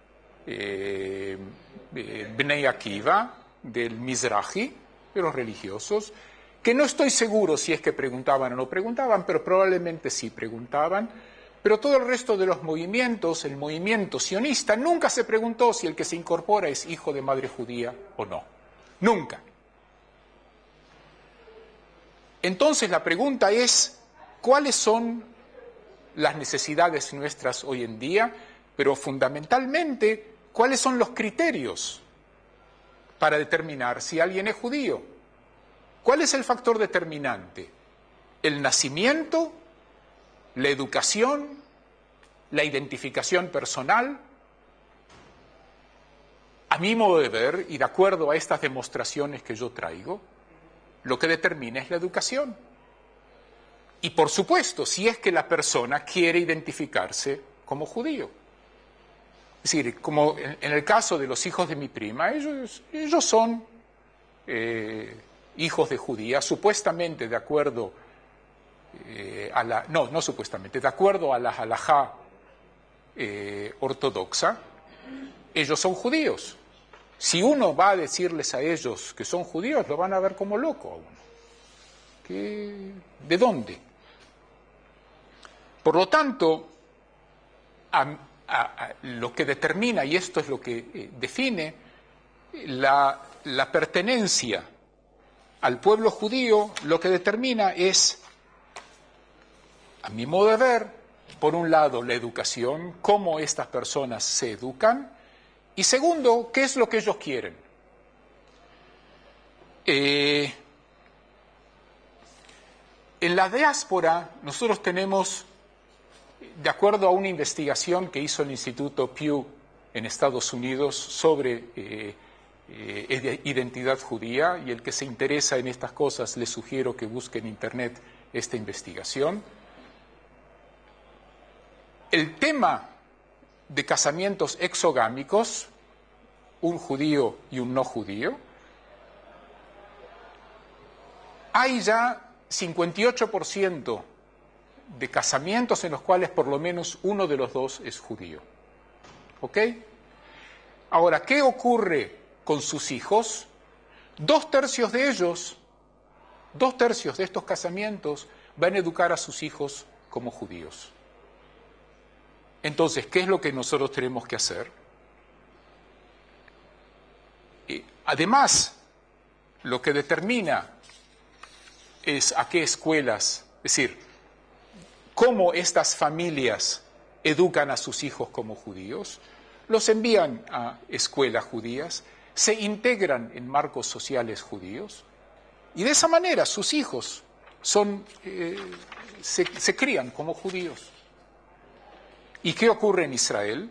Bnei Akiva, del Mizrahi, de los religiosos, que no estoy seguro si es que preguntaban o no preguntaban, pero probablemente sí preguntaban, pero todo el resto de los movimientos, el movimiento sionista, nunca se preguntó si el que se incorpora es hijo de madre judía o no. Nunca. Entonces la pregunta es, ¿cuáles son las necesidades nuestras hoy en día? Pero fundamentalmente, ¿cuáles son los criterios para determinar si alguien es judío? ¿Cuál es el factor determinante? ¿El nacimiento? ¿La educación? ¿La identificación personal? A mi modo de ver, y de acuerdo a estas demostraciones que yo traigo, lo que determina es la educación. Y por supuesto, si es que la persona quiere identificarse como judío. Es decir, como en el caso de los hijos de mi prima, ellos son hijos de judías, supuestamente de acuerdo a la... No supuestamente, de acuerdo a la halajá ortodoxa, ellos son judíos. Si uno va a decirles a ellos que son judíos, lo van a ver como loco a uno. ¿De dónde? Por lo tanto, lo que determina, y esto es lo que define, la pertenencia al pueblo judío lo que determina es, a mi modo de ver, por un lado la educación, cómo estas personas se educan, y segundo, qué es lo que ellos quieren. En la diáspora nosotros tenemos, de acuerdo a una investigación que hizo el Instituto Pew en Estados Unidos sobre identidad judía, y el que se interesa en estas cosas les sugiero que busque en Internet esta investigación. El tema de casamientos exogámicos, un judío y un no judío, hay ya 58% de casamientos en los cuales por lo menos uno de los dos es judío. ¿Ok? Ahora, ¿qué ocurre con sus hijos? 2/3 de ellos, 2/3 de estos casamientos van a educar a sus hijos como judíos. Entonces, ¿qué es lo que nosotros tenemos que hacer? Además, lo que determina es a qué escuelas, es decir, cómo estas familias educan a sus hijos como judíos, los envían a escuelas judías, se integran en marcos sociales judíos, y de esa manera sus hijos se crían como judíos. ¿Y qué ocurre en Israel?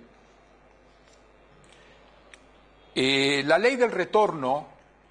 La ley del retorno,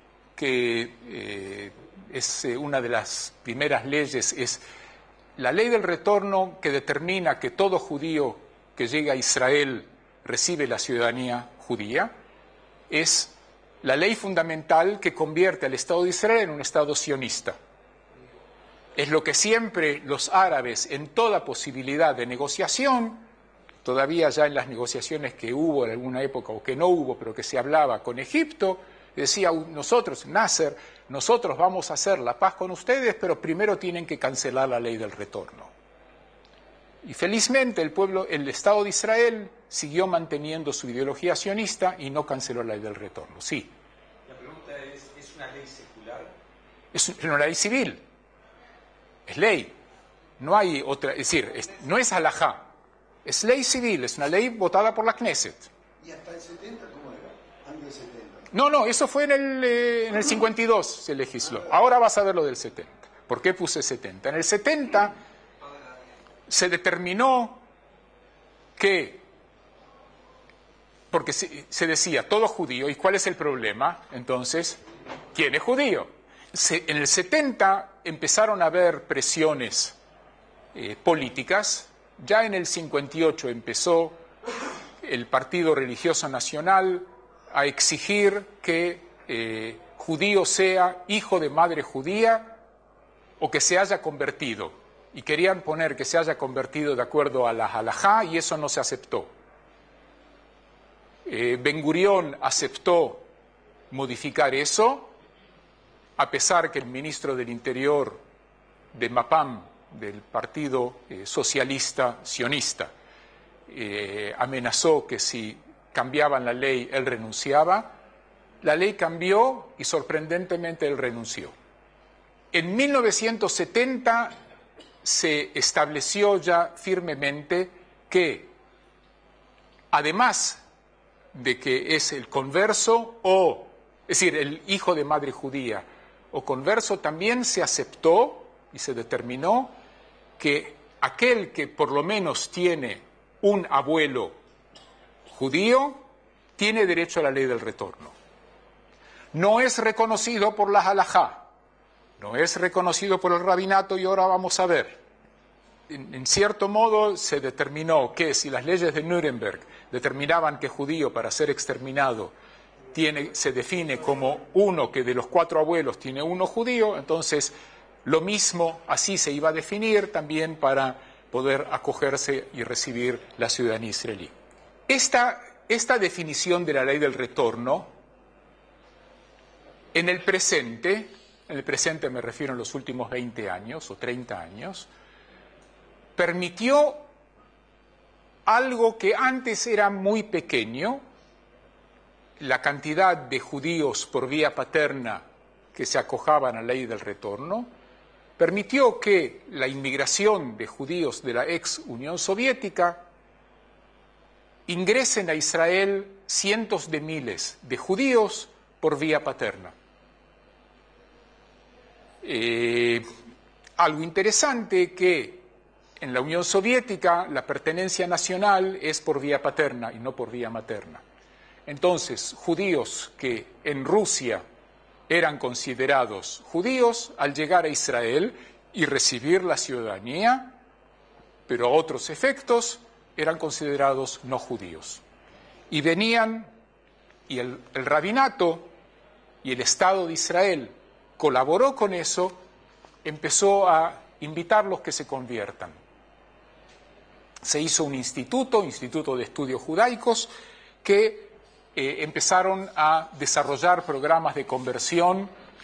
que es una de las primeras leyes, es la ley del retorno que determina que todo judío que llega a Israel recibe la ciudadanía judía, es la ley fundamental que convierte al Estado de Israel en un Estado sionista. Es lo que siempre los árabes, en toda posibilidad de negociación, todavía ya en las negociaciones que hubo en alguna época o que no hubo, pero que se hablaba con Egipto, decía nosotros, Nasser, nosotros vamos a hacer la paz con ustedes, pero primero tienen que cancelar la ley del retorno. Y felizmente el Estado de Israel siguió manteniendo su ideología sionista y no canceló la ley del retorno. Sí. La pregunta ¿es una ley secular? Es una ley civil. Es ley. No hay otra, es decir, no es halajá. Es ley civil, es una ley votada por la Knesset. ¿Y hasta el 70 cómo era? Antes del 70. No, eso fue en el 52 se legisló. Ahora vas a ver lo del 70. ¿Por qué puse 70? En el 70 se determinó que, porque se decía todo judío, ¿y cuál es el problema? Entonces, ¿quién es judío? En el 70 empezaron a haber presiones políticas. Ya en el 58 empezó el Partido Religioso Nacional a exigir que judío sea hijo de madre judía o que se haya convertido. Y querían poner que se haya convertido de acuerdo a la halajá, y eso no se aceptó. Ben Gurión aceptó modificar eso, a pesar que el ministro del Interior de Mapam, del Partido Socialista Sionista, amenazó que si cambiaban la ley él renunciaba. La ley cambió y sorprendentemente él renunció. En 1970 se estableció ya firmemente que, además de que es el converso es decir, el hijo de madre judía o converso, también se aceptó y se determinó que aquel que por lo menos tiene un abuelo judío tiene derecho a la ley del retorno. No es reconocido por la halajá, no es reconocido por el rabinato, y ahora vamos a ver. En cierto modo se determinó que si las leyes de Nuremberg determinaban que judío para ser exterminado se define como uno que de los 4 abuelos tiene uno judío, entonces lo mismo así se iba a definir también para poder acogerse y recibir la ciudadanía israelí. Esta definición de la ley del retorno, en el presente me refiero a los últimos 20 años o 30 años, permitió algo que antes era muy pequeño, la cantidad de judíos por vía paterna que se acojaban a la ley del retorno, permitió que la inmigración de judíos de la ex Unión Soviética ingresen a Israel cientos de miles de judíos por vía paterna. Algo interesante que en la Unión Soviética la pertenencia nacional es por vía paterna y no por vía materna. Entonces, judíos que en Rusia eran considerados judíos, al llegar a Israel y recibir la ciudadanía, pero a otros efectos, eran considerados no judíos. Y venían, y el rabinato y el Estado de Israel colaboró con eso, empezó a invitarlos que se conviertan. Se hizo un instituto de estudios judaicos, que empezaron a desarrollar programas de conversión.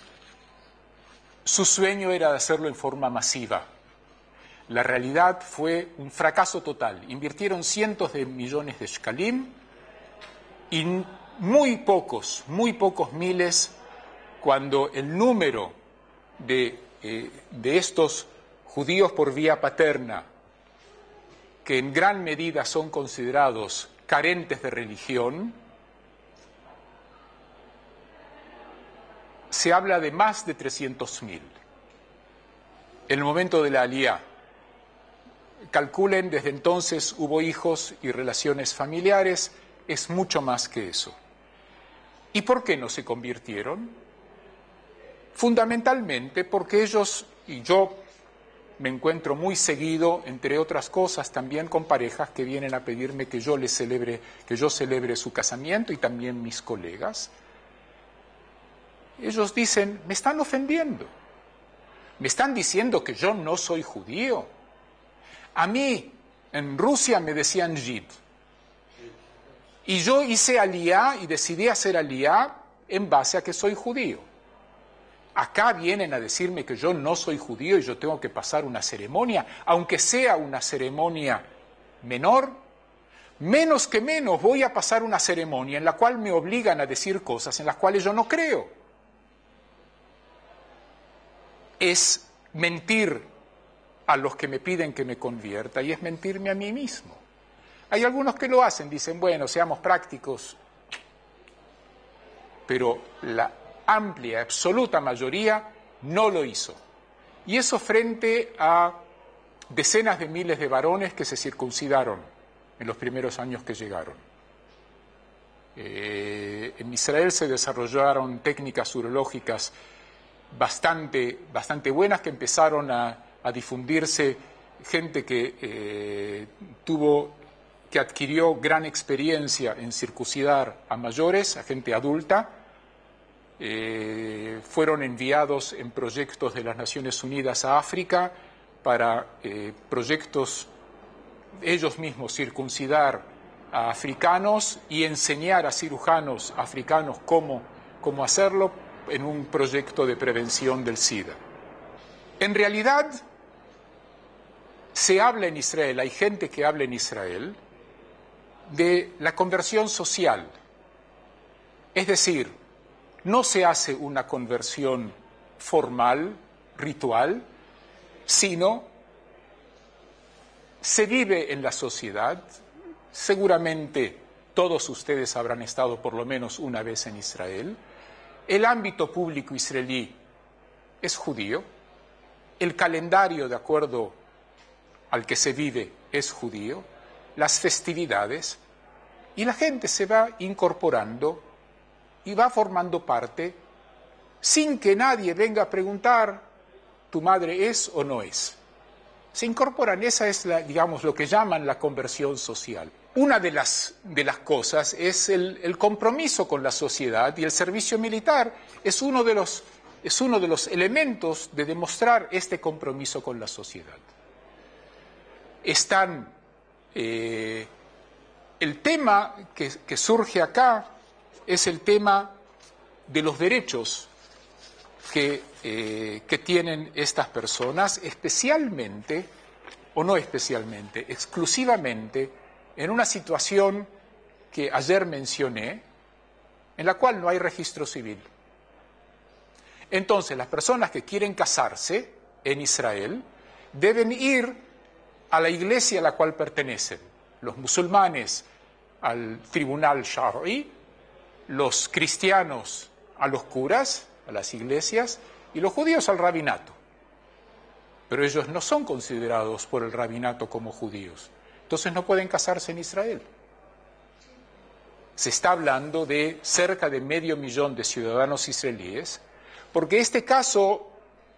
Su sueño era de hacerlo en forma masiva. La realidad fue un fracaso total. Invirtieron cientos de millones de shekalim y muy pocos miles, cuando el número de estos judíos por vía paterna, que en gran medida son considerados carentes de religión, se habla de más de 300.000. En el momento de la Aliyá, calculen, desde entonces hubo hijos y relaciones familiares, es mucho más que eso. ¿Y por qué no se convirtieron? Fundamentalmente porque ellos, y yo me encuentro muy seguido, entre otras cosas, también con parejas que vienen a pedirme que yo celebre su casamiento, y también mis colegas. Ellos dicen, me están ofendiendo, me están diciendo que yo no soy judío. A mí, en Rusia me decían Yid, y yo hice aliyá y decidí hacer aliyá en base a que soy judío. Acá vienen a decirme que yo no soy judío y yo tengo que pasar una ceremonia, aunque sea una ceremonia menor. Menos que menos voy a pasar una ceremonia en la cual me obligan a decir cosas en las cuales yo no creo. Es mentir a los que me piden que me convierta, y es mentirme a mí mismo. Hay algunos que lo hacen, dicen, bueno, seamos prácticos, pero la amplia, absoluta mayoría no lo hizo. Y eso frente a decenas de miles de varones que se circuncidaron en los primeros años que llegaron. En Israel se desarrollaron técnicas urológicas bastante buenas, que empezaron a difundirse, gente que adquirió gran experiencia en circuncidar a mayores, a gente adulta. Fueron enviados en proyectos de las Naciones Unidas a África para proyectos, ellos mismos circuncidar a africanos y enseñar a cirujanos africanos cómo hacerlo, en un proyecto de prevención del SIDA. En realidad, se habla en Israel, hay gente que habla en Israel de la conversión social. Es decir, no se hace una conversión formal, ritual, sino se vive en la sociedad. Seguramente todos ustedes habrán estado por lo menos una vez en Israel. El ámbito público israelí es judío, el calendario de acuerdo al que se vive es judío, las festividades, y la gente se va incorporando y va formando parte sin que nadie venga a preguntar, ¿tu madre es o no es? Se incorporan, esa es digamos, lo que llaman la conversión social. Una de las cosas es el compromiso con la sociedad, y el servicio militar es uno de los elementos de demostrar este compromiso con la sociedad. El tema que surge acá es el tema de los derechos que tienen estas personas, especialmente, o no especialmente, exclusivamente, en una situación que ayer mencioné, en la cual no hay registro civil. Entonces, las personas que quieren casarse en Israel deben ir a la iglesia a la cual pertenecen. Los musulmanes al tribunal Shar'i, los cristianos a los curas, a las iglesias, y los judíos al rabinato. Pero ellos no son considerados por el rabinato como judíos. Entonces no pueden casarse en Israel. Se está hablando de cerca de 500.000 de ciudadanos israelíes, porque este caso,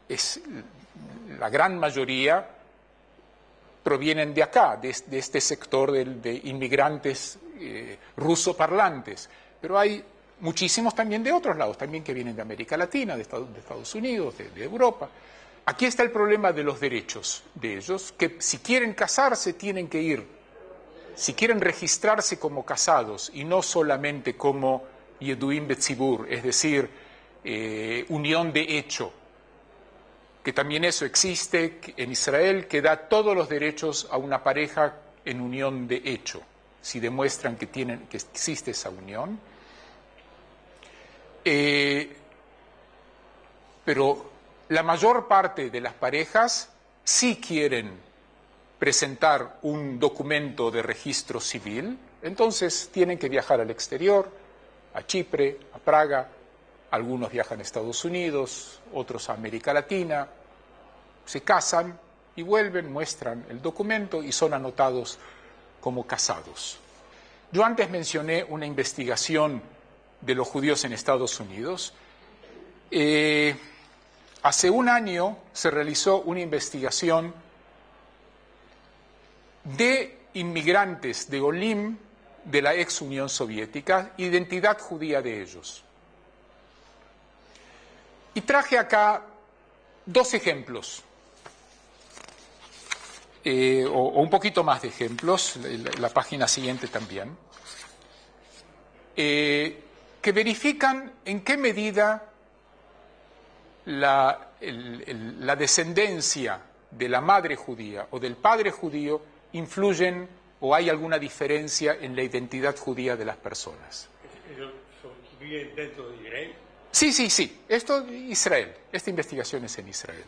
la gran mayoría provienen de acá, de este sector de inmigrantes rusoparlantes, pero hay muchísimos también de otros lados, también que vienen de América Latina, de Estados Unidos, de Europa. Aquí está el problema de los derechos de ellos, que si quieren casarse tienen que ir, si quieren registrarse como casados y no solamente como Yeduim Betzibur, es decir, unión de hecho, que también eso existe en Israel, que da todos los derechos a una pareja en unión de hecho, si demuestran que existe esa unión. Pero la mayor parte de las parejas sí quieren presentar un documento de registro civil, entonces tienen que viajar al exterior, a Chipre, a Praga, algunos viajan a Estados Unidos, otros a América Latina, se casan y vuelven, muestran el documento y son anotados como casados. Yo antes mencioné una investigación de los judíos en Estados Unidos. Hace un año se realizó una investigación de inmigrantes de Olim de la ex Unión Soviética, identidad judía de ellos. Y traje acá 2 ejemplos, o un poquito más de ejemplos, la página siguiente también, que verifican en qué medida la descendencia de la madre judía o del padre judío influyen o hay alguna diferencia en la identidad judía de las personas. ¿Ellos viven dentro de Israel? Sí. Esto es Israel. Esta investigación es en Israel.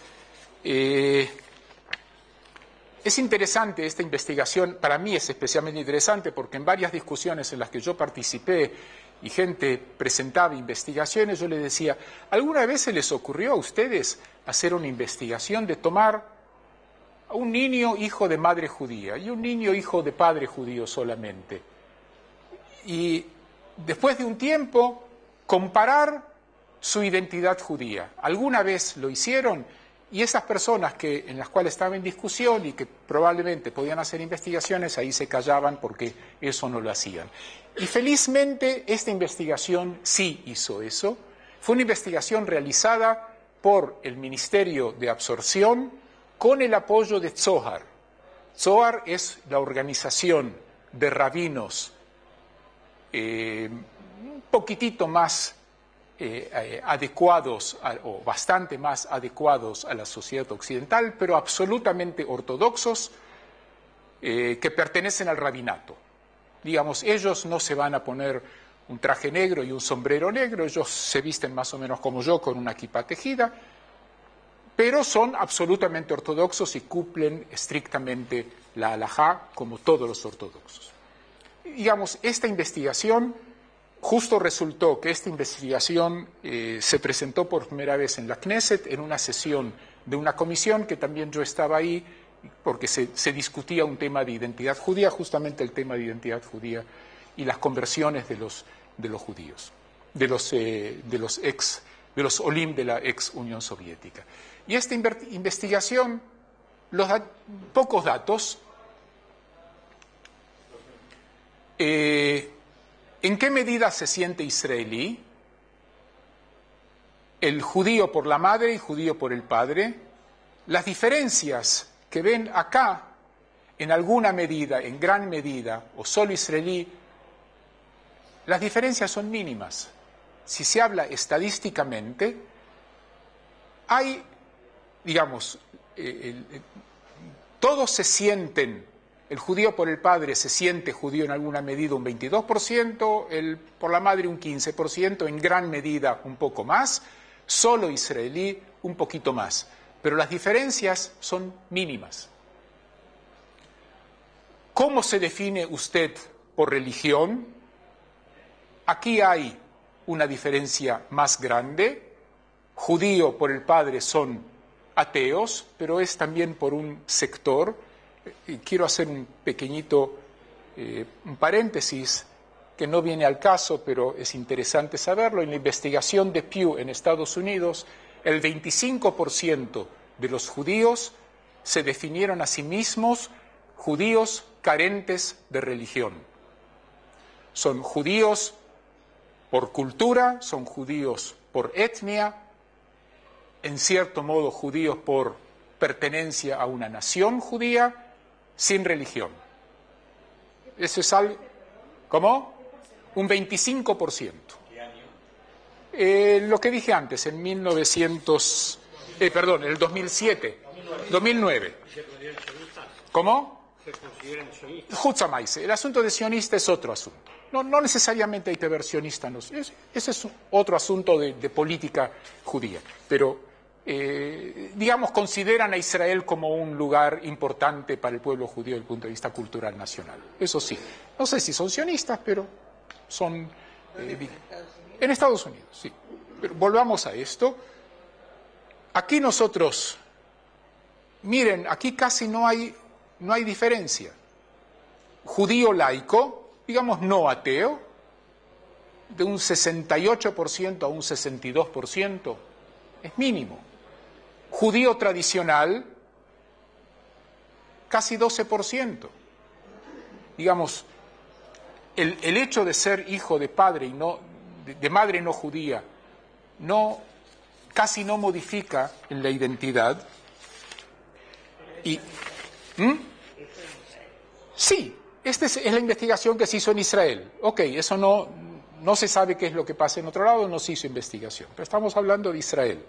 Es interesante esta investigación, para mí es especialmente interesante porque en varias discusiones en las que yo participé y gente presentaba investigaciones, yo les decía, ¿alguna vez se les ocurrió a ustedes hacer una investigación de tomar a un niño hijo de madre judía y un niño hijo de padre judío solamente? Y después de un tiempo, comparar su identidad judía. ¿Alguna vez lo hicieron? Y esas personas en las cuales estaba en discusión y que probablemente podían hacer investigaciones, ahí se callaban porque eso no lo hacían. Y felizmente esta investigación sí hizo eso. Fue una investigación realizada por el Ministerio de Absorción con el apoyo de Zohar. Zohar es la organización de rabinos un poquitito más adecuados o bastante más adecuados a la sociedad occidental, pero absolutamente ortodoxos, que pertenecen al rabinato. Digamos, ellos no se van a poner un traje negro y un sombrero negro, ellos se visten más o menos como yo, con una kipá tejida, pero son absolutamente ortodoxos y cumplen estrictamente la halajá como todos los ortodoxos. Digamos, esta investigación, justo resultó que esta investigación se presentó por primera vez en la Knesset, en una sesión de una comisión que también yo estaba ahí, porque se discutía un tema de identidad judía, justamente el tema de identidad judía y las conversiones de los judíos, de los Olim de la ex Unión Soviética. Y esta investigación, pocos datos. ¿En qué medida se siente israelí? El judío por la madre y judío por el padre. Las diferencias que ven acá, en alguna medida, en gran medida, o solo israelí, las diferencias son mínimas. Si se habla estadísticamente, hay, digamos, todos se sienten El judío por el padre se siente judío en alguna medida un 22%, el por la madre un 15%, en gran medida un poco más, solo israelí un poquito más. Pero las diferencias son mínimas. ¿Cómo se define usted por religión? Aquí hay una diferencia más grande. Judío por el padre son ateos, pero es también por un sector. Y quiero hacer un pequeñito un paréntesis que no viene al caso, pero es interesante saberlo. En la investigación de Pew en Estados Unidos, el 25% de los judíos se definieron a sí mismos judíos carentes de religión. Son judíos por cultura, son judíos por etnia, en cierto modo judíos por pertenencia a una nación judía, sin religión. Eso es algo... ¿Cómo? Un 25%. ¿Qué año? Lo que dije antes, en el 2007, 2009. ¿Se consideran sionistas? ¿Cómo? ¿Se consideran sionistas? Jutzamaise. El asunto de sionista es otro asunto. No necesariamente hay que ver sionista. No. Ese es otro asunto de política judía. Pero, digamos, consideran a Israel como un lugar importante para el pueblo judío desde el punto de vista cultural nacional. Eso sí. No sé si son sionistas, pero son... en Estados Unidos, sí. Pero volvamos a esto. Aquí nosotros... Miren, aquí casi no hay diferencia. Judío laico, digamos no ateo, de un 68% a un 62%, es mínimo. Judío tradicional, casi 12%. Digamos, el hecho de ser hijo de padre y no de madre no judía, casi no modifica en la identidad. Y sí, esta es la investigación que se hizo en Israel. Ok, eso no se sabe qué es lo que pasa en otro lado, no se hizo investigación, pero estamos hablando de Israel.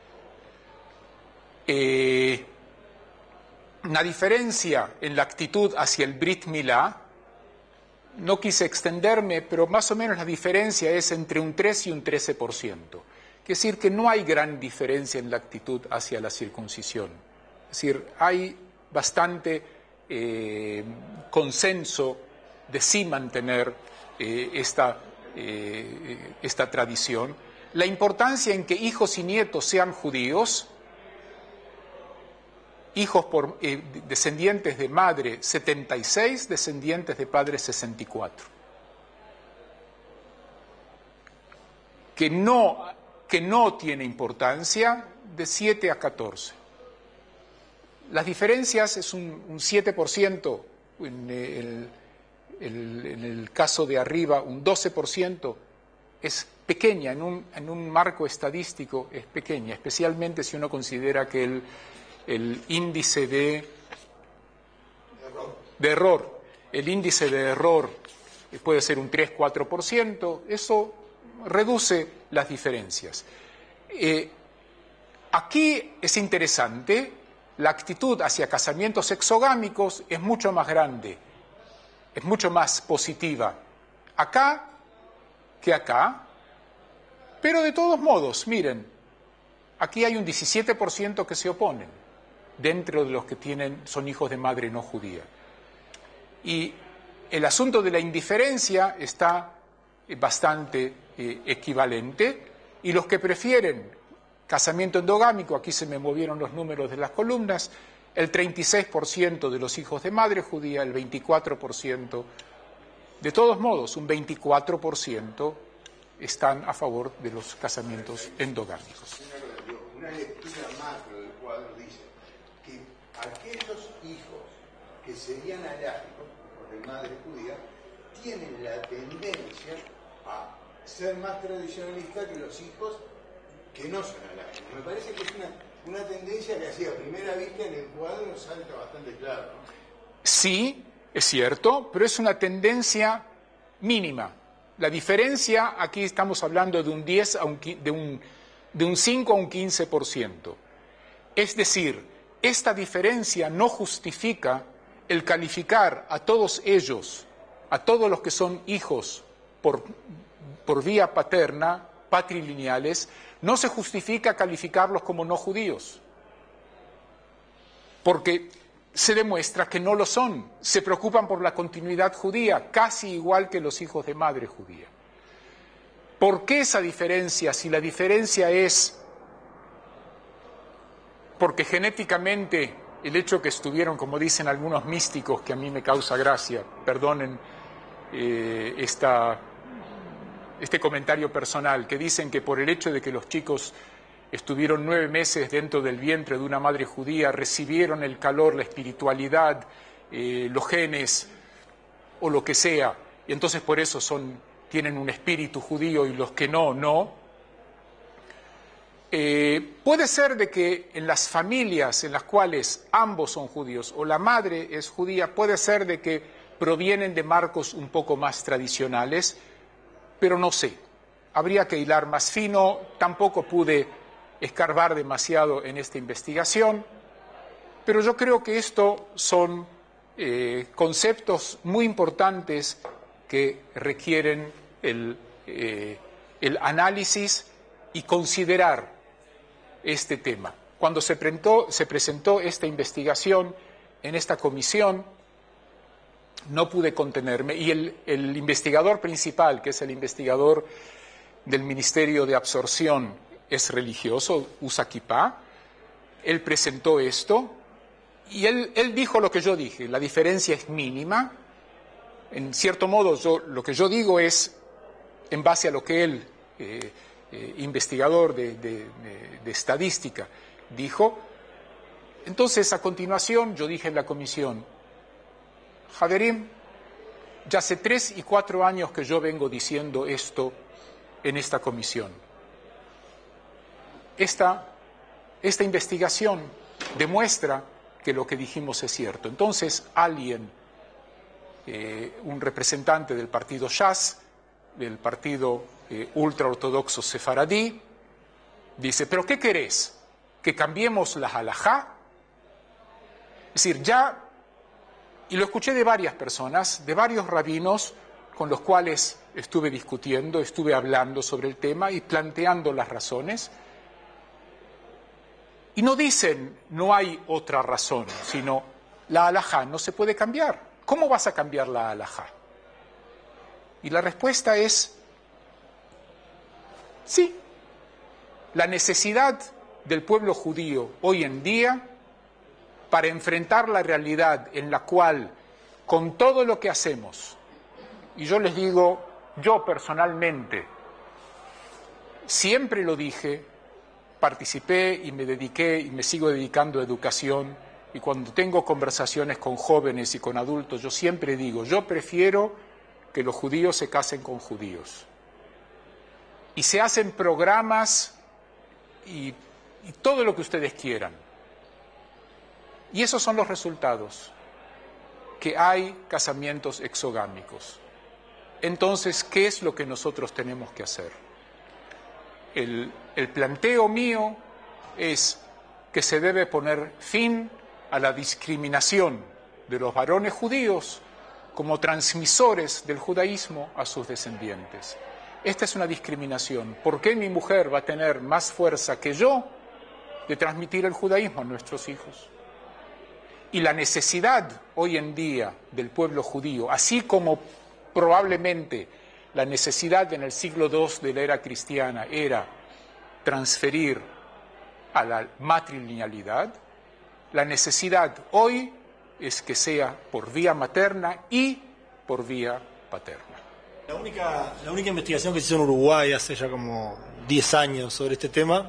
Una diferencia en la actitud hacia el Brit Milá, no quise extenderme, pero más o menos la diferencia es entre un 3 y un 13%. Quiere decir que no hay gran diferencia en la actitud hacia la circuncisión. Es decir, hay bastante consenso de sí mantener esta tradición. La importancia en que hijos y nietos sean judíos, hijos descendientes de madre 76, descendientes de padre 64. Que no tiene importancia de 7 a 14. Las diferencias es un 7%, en el caso de arriba un 12%, es pequeña, en un marco estadístico es pequeña, especialmente si uno considera que el índice de error, el índice de error puede ser un 3-4%, eso reduce las diferencias. Aquí es interesante. La actitud hacia casamientos exogámicos es mucho más grande, es mucho más positiva acá que acá, pero de todos modos, miren, aquí hay un 17% que se oponen, dentro de los que son hijos de madre no judía. Y el asunto de la indiferencia está bastante equivalente, y los que prefieren casamiento endogámico, aquí se me movieron los números de las columnas, el 36% de los hijos de madre judía, el 24%, de todos modos, un 24% están a favor de los casamientos endogámicos. Una lectura macro del cuadro dice que aquellos hijos que serían alágicos, de madre judía, tienen la tendencia a ser más tradicionalistas que los hijos que no son alágicos. Me parece que es una tendencia que así a primera vista en el cuadro salta bastante claro, ¿no? Sí, es cierto, pero es una tendencia mínima. La diferencia, aquí estamos hablando de un 10 a de un 5 a un 15%. Es decir, esta diferencia no justifica el calificar a todos ellos, a todos los que son hijos por vía paterna, patrilineales, no se justifica calificarlos como no judíos, porque se demuestra que no lo son, se preocupan por la continuidad judía, casi igual que los hijos de madre judía. ¿Por qué esa diferencia? Si la diferencia es porque genéticamente el hecho que estuvieron, como dicen algunos místicos, que a mí me causa gracia, perdonen este comentario personal, que dicen que por el hecho de que los chicos estuvieron 9 meses dentro del vientre de una madre judía, recibieron el calor, la espiritualidad, los genes o lo que sea, y entonces por eso tienen un espíritu judío y los que no. Puede ser de que en las familias en las cuales ambos son judíos o la madre es judía, puede ser de que provienen de marcos un poco más tradicionales, pero no sé. Habría que hilar más fino, tampoco pude escarbar demasiado en esta investigación, pero yo creo que estos son conceptos muy importantes que requieren el análisis y considerar este tema. Cuando se presentó esta investigación en esta comisión, no pude contenerme, y el investigador principal, que es el investigador del Ministerio de Absorción, es religioso, usa kipá, él presentó esto, y él dijo lo que yo dije, la diferencia es mínima. En cierto modo, lo que yo digo es en base a lo que él, investigador de estadística, dijo. Entonces, a continuación, yo dije en la comisión, Javerim, ya hace 3 y 4 años que yo vengo diciendo esto en esta comisión. Esta investigación demuestra que lo que dijimos es cierto. Entonces, alguien, un representante del partido Shas, del partido ultraortodoxo sefaradí, dice, ¿pero qué querés? ¿Que cambiemos la halajá? Es decir, y lo escuché de varias personas, de varios rabinos con los cuales estuve discutiendo, estuve hablando sobre el tema y planteando las razones, y no dicen no hay otra razón, sino la halajá no se puede cambiar. ¿Cómo vas a cambiar la halajá? Y la respuesta es sí. La necesidad del pueblo judío hoy en día para enfrentar la realidad en la cual, con todo lo que hacemos, y yo les digo, yo personalmente, siempre lo dije, participé y me dediqué y me sigo dedicando a educación, y cuando tengo conversaciones con jóvenes y con adultos, yo siempre digo, yo prefiero que los judíos se casen con judíos. Y se hacen programas y todo lo que ustedes quieran. Y esos son los resultados, que hay casamientos exogámicos. Entonces, ¿qué es lo que nosotros tenemos que hacer? El planteo mío es que se debe poner fin a la discriminación de los varones judíos como transmisores del judaísmo a sus descendientes. Esta es una discriminación. ¿Por qué mi mujer va a tener más fuerza que yo de transmitir el judaísmo a nuestros hijos? Y la necesidad hoy en día del pueblo judío, así como probablemente la necesidad en el siglo II de la era cristiana era transferir a la matrilinealidad, la necesidad hoy es que sea por vía materna y por vía paterna. La única investigación que se hizo en Uruguay hace ya como 10 años sobre este tema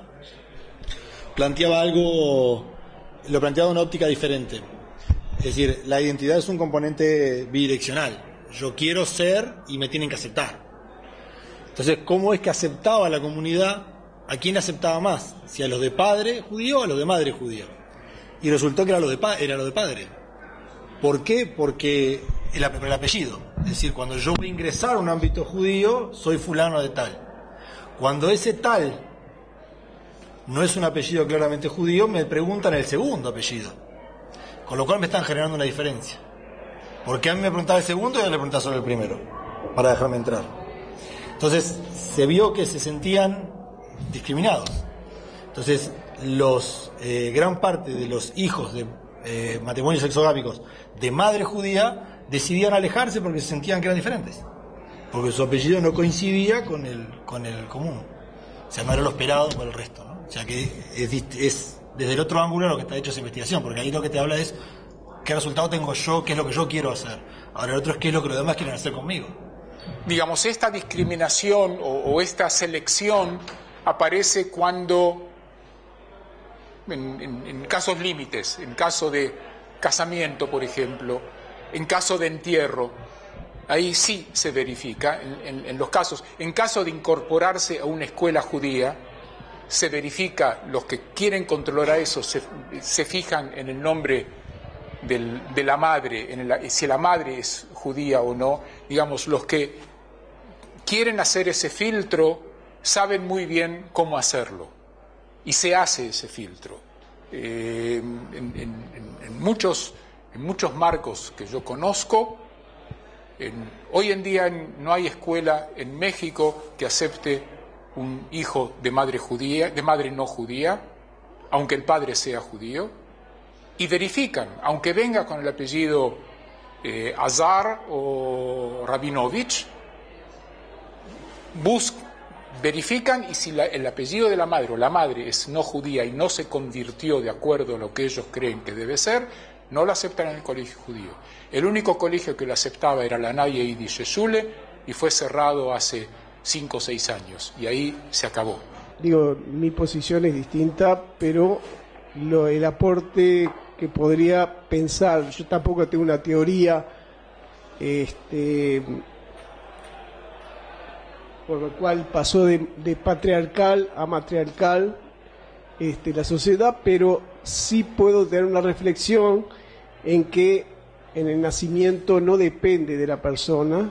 lo planteaba de una óptica diferente. Es decir, la identidad es un componente bidireccional. Yo quiero ser y me tienen que aceptar. Entonces, ¿cómo es que aceptaba la comunidad? ¿A quién aceptaba más? ¿Si a los de padre judío o a los de madre judía? Y resultó que era lo de padre. ¿Por qué? Porque el apellido. Es decir, cuando yo voy a ingresar a un ámbito judío, soy fulano de tal. Cuando ese tal no es un apellido claramente judío, me preguntan el segundo apellido. Con lo cual me están generando una diferencia. Porque a mí me preguntaba el segundo y yo le preguntaba sobre el primero, para dejarme entrar. Entonces se vio que se sentían discriminados. Entonces gran parte de los hijos de matrimonios exogámicos de madre judía decidían alejarse porque se sentían que eran diferentes, porque su apellido no coincidía con el común, o sea, no era lo esperado por el resto, ¿no? O sea que es desde el otro ángulo lo que está hecho esa investigación, porque ahí lo que te habla es qué resultado tengo yo, qué es lo que yo quiero hacer. Ahora el otro es qué es lo que los demás quieren hacer conmigo. Digamos, esta discriminación o esta selección aparece cuando, en casos límites, en caso de casamiento, por ejemplo, en caso de entierro, ahí sí se verifica, en los casos, en caso de incorporarse a una escuela judía, se verifica, los que quieren controlar eso se fijan en el nombre de la madre, si la madre es judía o no. Digamos, los que quieren hacer ese filtro saben muy bien cómo hacerlo, y se hace ese filtro. En muchos marcos que yo conozco, hoy en día no hay escuela en México que acepte un hijo de madre judía, de madre no judía, aunque el padre sea judío, y verifican, aunque venga con el apellido Azar o Rabinovich, verifican, y si el apellido de la madre o la madre es no judía y no se convirtió de acuerdo a lo que ellos creen que debe ser, no lo aceptan en el colegio judío. El único colegio que lo aceptaba era la Naya Yiddish Shule, y fue cerrado hace 5 o 6 años, y ahí se acabó. Digo, mi posición es distinta, pero el aporte que podría pensar, yo tampoco tengo una teoría por la cual pasó de patriarcal a matriarcal la sociedad, pero sí puedo tener una reflexión en que en el nacimiento no depende de la persona,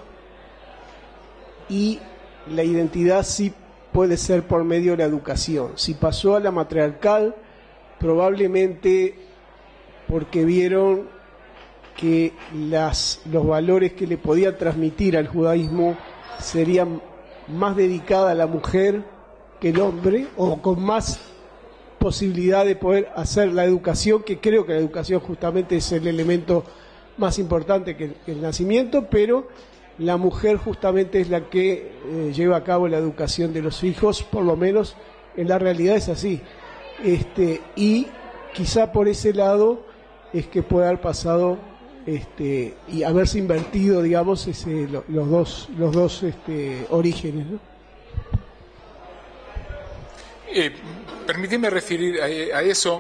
y la identidad sí puede ser por medio de la educación. Si pasó a la matriarcal, probablemente porque vieron que los valores que le podía transmitir al judaísmo serían más dedicada a la mujer que el hombre, o con más posibilidad de poder hacer la educación, que creo que la educación justamente es el elemento más importante que el nacimiento, pero la mujer justamente es la que lleva a cabo la educación de los hijos, por lo menos en la realidad es así. Y quizá por ese lado es que puede haber pasado y haberse invertido, digamos, los dos orígenes, ¿no? Permíteme referir a eso.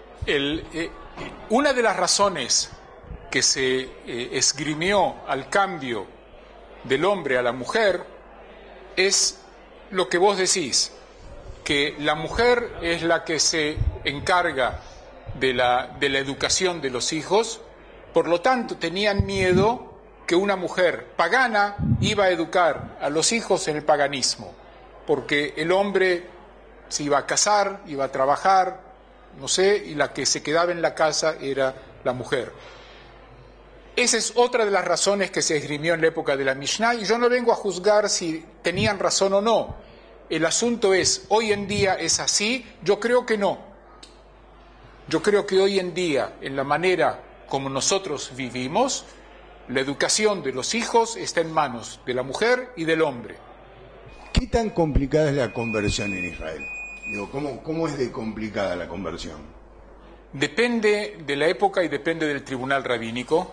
Una de las razones que se esgrimió al cambio del hombre a la mujer es lo que vos decís, que la mujer es la que se encarga de la educación de los hijos. Por lo tanto, tenían miedo que una mujer pagana iba a educar a los hijos en el paganismo, porque el hombre se iba a casar, iba a trabajar, no sé, y la que se quedaba en la casa era la mujer. Esa es otra de las razones que se esgrimió en la época de la Mishnah, y yo no vengo a juzgar si tenían razón o no. El asunto es, ¿hoy en día es así? Yo creo que no. Yo creo que hoy en día, en la manera como nosotros vivimos, la educación de los hijos está en manos de la mujer y del hombre. ¿Qué tan complicada es la conversión en Israel? Digo, ¿cómo es de complicada la conversión? Depende de la época y depende del tribunal rabínico.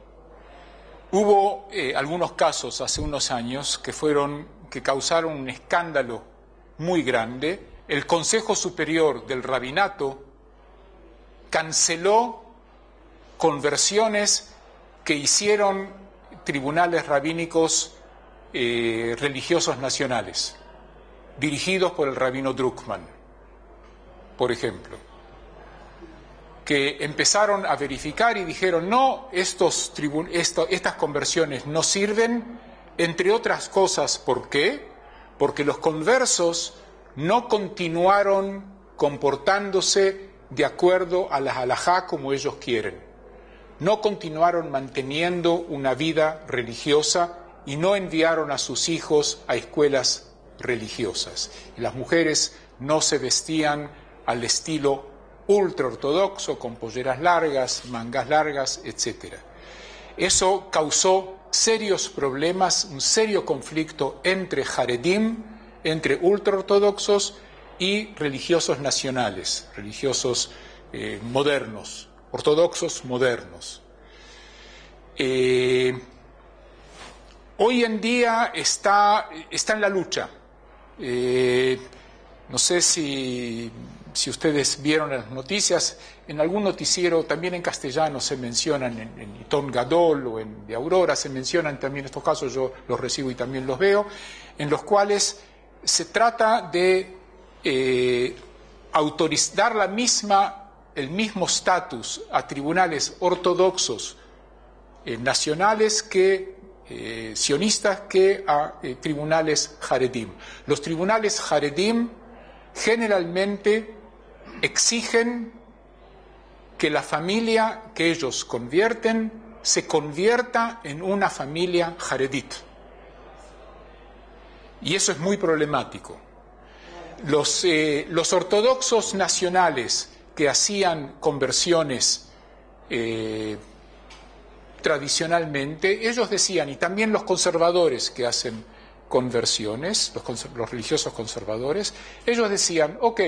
Hubo algunos casos hace unos años que causaron un escándalo muy grande. El Consejo Superior del Rabinato canceló conversiones que hicieron tribunales rabínicos religiosos nacionales, dirigidos por el rabino Druckmann, por ejemplo, que empezaron a verificar y dijeron, no, estas conversiones no sirven, entre otras cosas, ¿por qué? Porque los conversos no continuaron comportándose de acuerdo a la halajá como ellos quieren. no continuaron manteniendo una vida religiosa y no enviaron a sus hijos a escuelas religiosas. Y las mujeres no se vestían al estilo ultraortodoxo, con polleras largas, mangas largas, etc. Eso causó serios problemas, un serio conflicto entre Haredim, entre ultraortodoxos y religiosos nacionales, religiosos modernos, ortodoxos modernos. Hoy en día está en la lucha. No sé si ustedes vieron las noticias, en algún noticiero, también en castellano se mencionan, en Iton Gadol o en de Aurora se mencionan también estos casos, yo los recibo y también los veo, en los cuales se trata de dar el mismo estatus a tribunales ortodoxos nacionales sionistas que a tribunales Haredim. Los tribunales Haredim generalmente exigen que la familia que ellos convierten se convierta en una familia Haredit. Y eso es muy problemático. Los ortodoxos nacionales que hacían conversiones tradicionalmente, ellos decían, y también los conservadores que hacen conversiones, los religiosos conservadores, ellos decían, ok,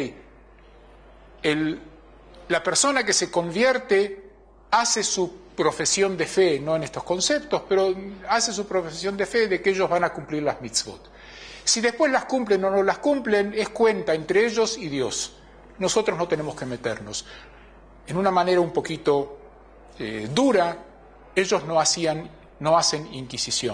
la persona que se convierte hace su profesión de fe, no en estos conceptos, pero hace su profesión de fe de que ellos van a cumplir las mitzvot. Si después las cumplen o no las cumplen, es cuenta entre ellos y Dios. Nosotros no tenemos que meternos. En una manera un poquito dura, ellos no hacen inquisición.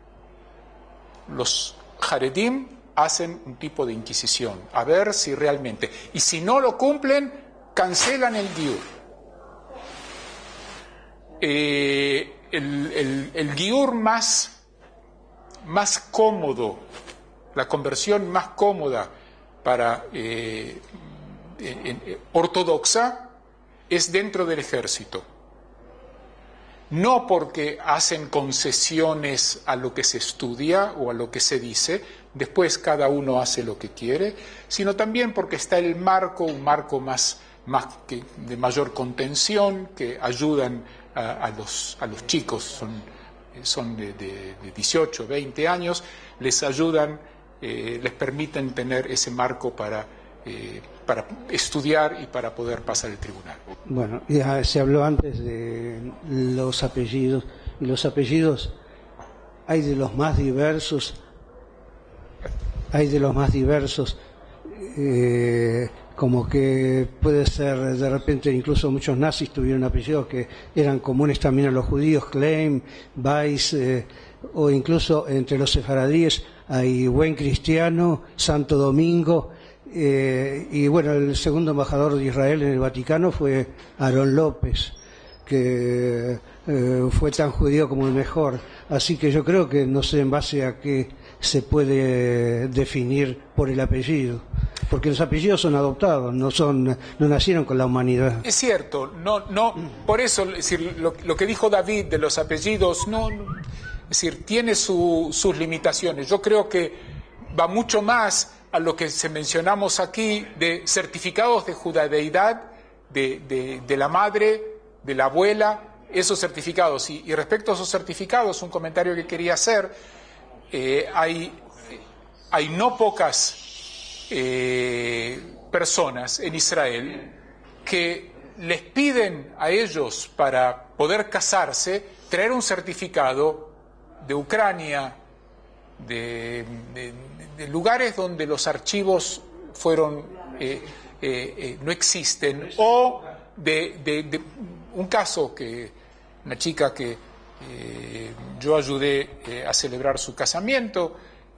Los Haredim hacen un tipo de inquisición, a ver si realmente. Y si no lo cumplen, cancelan el giur. El giur más cómodo, la conversión más cómoda para ortodoxa es dentro del ejército. No porque hacen concesiones a lo que se estudia o a lo que se dice, después cada uno hace lo que quiere, sino también porque está el marco, un marco más de mayor contención, que ayudan a los chicos, son de 18, 20 años, les ayudan, les permiten tener ese marco para estudiar y para poder pasar el tribunal. Bueno, ya se habló antes de los apellidos, y los apellidos hay de los más diversos, como que puede ser de repente, incluso muchos nazis tuvieron apellidos que eran comunes también a los judíos, Klein, Weiss, o incluso entre los sefaradíes hay Buen Cristiano, Santo Domingo. Y bueno, el segundo embajador de Israel en el Vaticano fue Aarón López, que fue tan judío como el mejor. Así que yo creo que no sé en base a qué se puede definir por el apellido, porque los apellidos son adoptados, no nacieron con la humanidad. Es cierto, no, por eso, es decir, lo que dijo David de los apellidos, es decir, tiene sus limitaciones. Yo creo que va mucho más a lo que mencionamos aquí de certificados de judadeidad de la madre, de la abuela, esos certificados. Y respecto a esos certificados, un comentario que quería hacer, hay no pocas personas en Israel que les piden a ellos para poder casarse traer un certificado de Ucrania, de lugares donde los archivos no existen, o de un caso una chica que yo ayudé a celebrar su casamiento,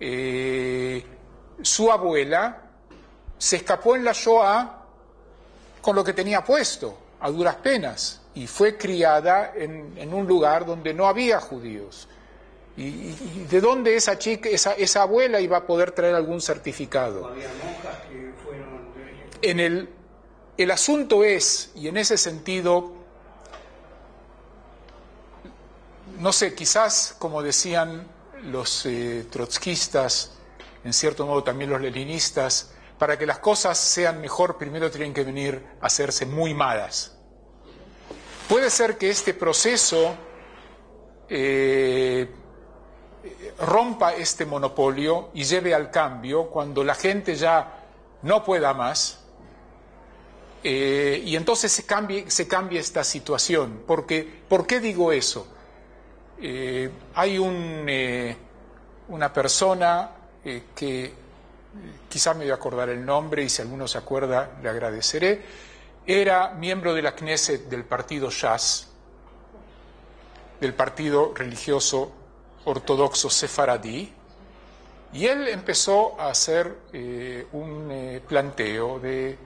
su abuela se escapó en la Shoah con lo que tenía puesto, a duras penas, y fue criada en un lugar donde no había judíos. ¿Y de dónde esa chica, esa abuela iba a poder traer algún certificado? Había monjas que fueron... El asunto es, y en ese sentido, no sé, quizás, como decían los trotskistas, en cierto modo también los leninistas, para que las cosas sean mejor, primero tienen que venir a hacerse muy malas. Puede ser que este proceso rompa este monopolio y lleve al cambio cuando la gente ya no pueda más, y entonces se cambie esta situación. Porque, ¿por qué digo eso? Hay una persona que quizás me voy a acordar el nombre, y si alguno se acuerda le agradeceré. Era miembro de la Knesset del partido Shas, del partido religioso ortodoxo sefaradí, y él empezó a hacer un planteo de,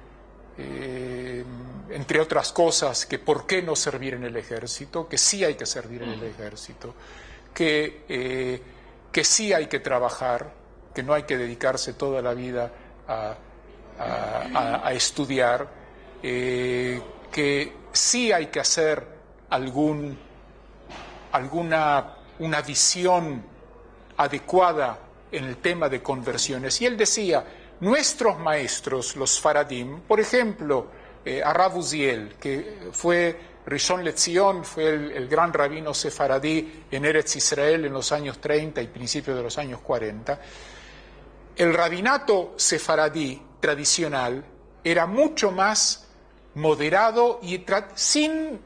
entre otras cosas, que por qué no servir en el ejército, que sí hay que servir en el ejército, que sí hay que trabajar, que no hay que dedicarse toda la vida a estudiar, que sí hay que hacer una visión adecuada en el tema de conversiones. Y él decía, nuestros maestros, los Faradim, por ejemplo, Arav Uziel, que fue Rishon LeZion, fue el gran rabino sefaradí en Eretz Israel en los años 30 y principios de los años 40, el rabinato sefaradí tradicional era mucho más moderado y sin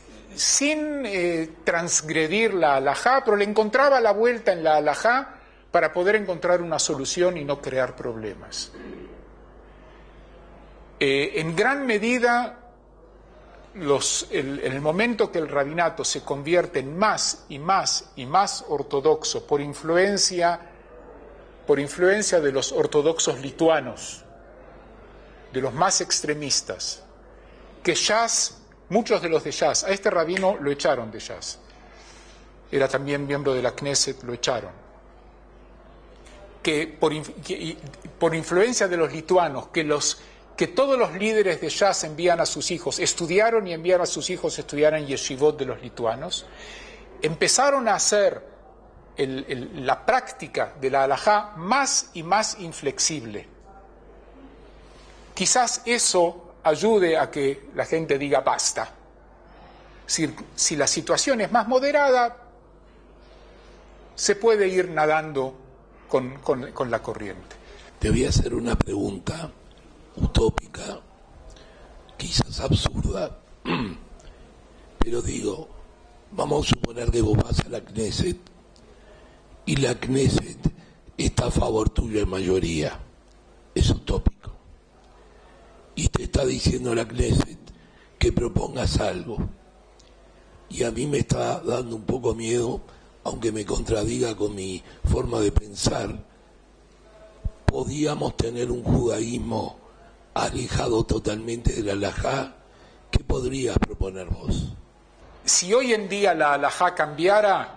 transgredir la halajá, pero le encontraba la vuelta en la halajá para poder encontrar una solución y no crear problemas. En gran medida, en el momento que el rabinato se convierte en más y más y más ortodoxo por influencia de los ortodoxos lituanos, de los más extremistas, que Shas, muchos de los de Shas, a este rabino lo echaron de Shas, era también miembro de la Knesset, lo echaron, que por influencia de los lituanos, que todos los líderes de Shas envían a sus hijos, estudiaron y envían a sus hijos a estudiar en yeshivot de los lituanos, empezaron a hacer la práctica de la halajá más y más inflexible. Quizás eso ayude a que la gente diga basta. Si la situación es más moderada, se puede ir nadando con la corriente. Te voy a hacer una pregunta utópica, quizás absurda, pero digo, vamos a suponer que vos vas a la Knesset y la Knesset está a favor tuyo en mayoría, es utópico, y te está diciendo la Knesset que propongas algo, y a mí me está dando un poco miedo, aunque me contradiga con mi forma de pensar. ¿Podíamos tener un judaísmo alejado totalmente de la halajá? ¿Qué podrías proponer vos? Si hoy en día la halajá cambiara,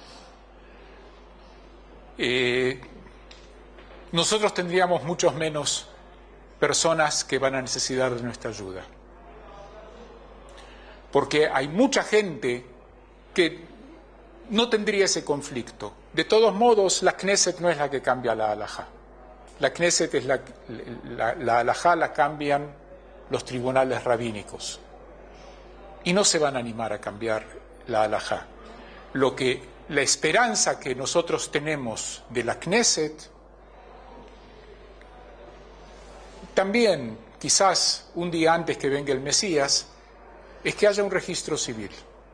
nosotros tendríamos muchos menos personas que van a necesitar de nuestra ayuda. Porque hay mucha gente que no tendría ese conflicto. De todos modos, la Knesset no es la que cambia la halajá. La Knesset es la halajá la cambian los tribunales rabínicos. Y no se van a animar a cambiar la halajá. La esperanza que nosotros tenemos de la Knesset, también quizás un día antes que venga el Mesías, es que haya un registro civil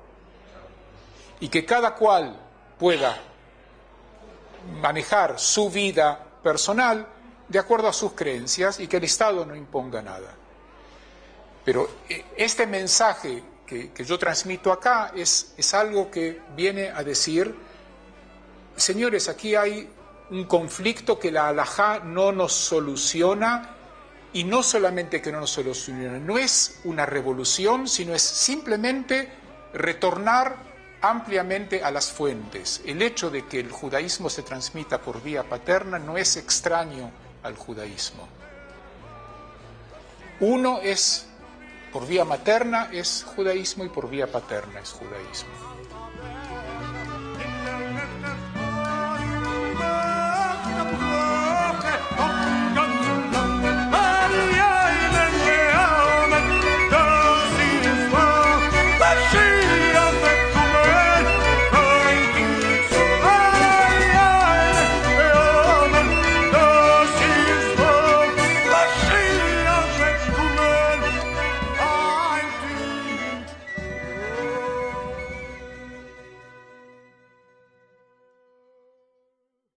y que cada cual pueda manejar su vida personal de acuerdo a sus creencias y que el Estado no imponga nada. Pero este mensaje que yo transmito acá es algo que viene a decir, señores, aquí hay un conflicto que la halajá no nos soluciona, y no solamente que no nos soluciona, no es una revolución, sino es simplemente retornar ampliamente a las fuentes. El hecho de que el judaísmo se transmita por vía paterna no es extraño al judaísmo. Uno es, por vía materna es judaísmo y por vía paterna es judaísmo.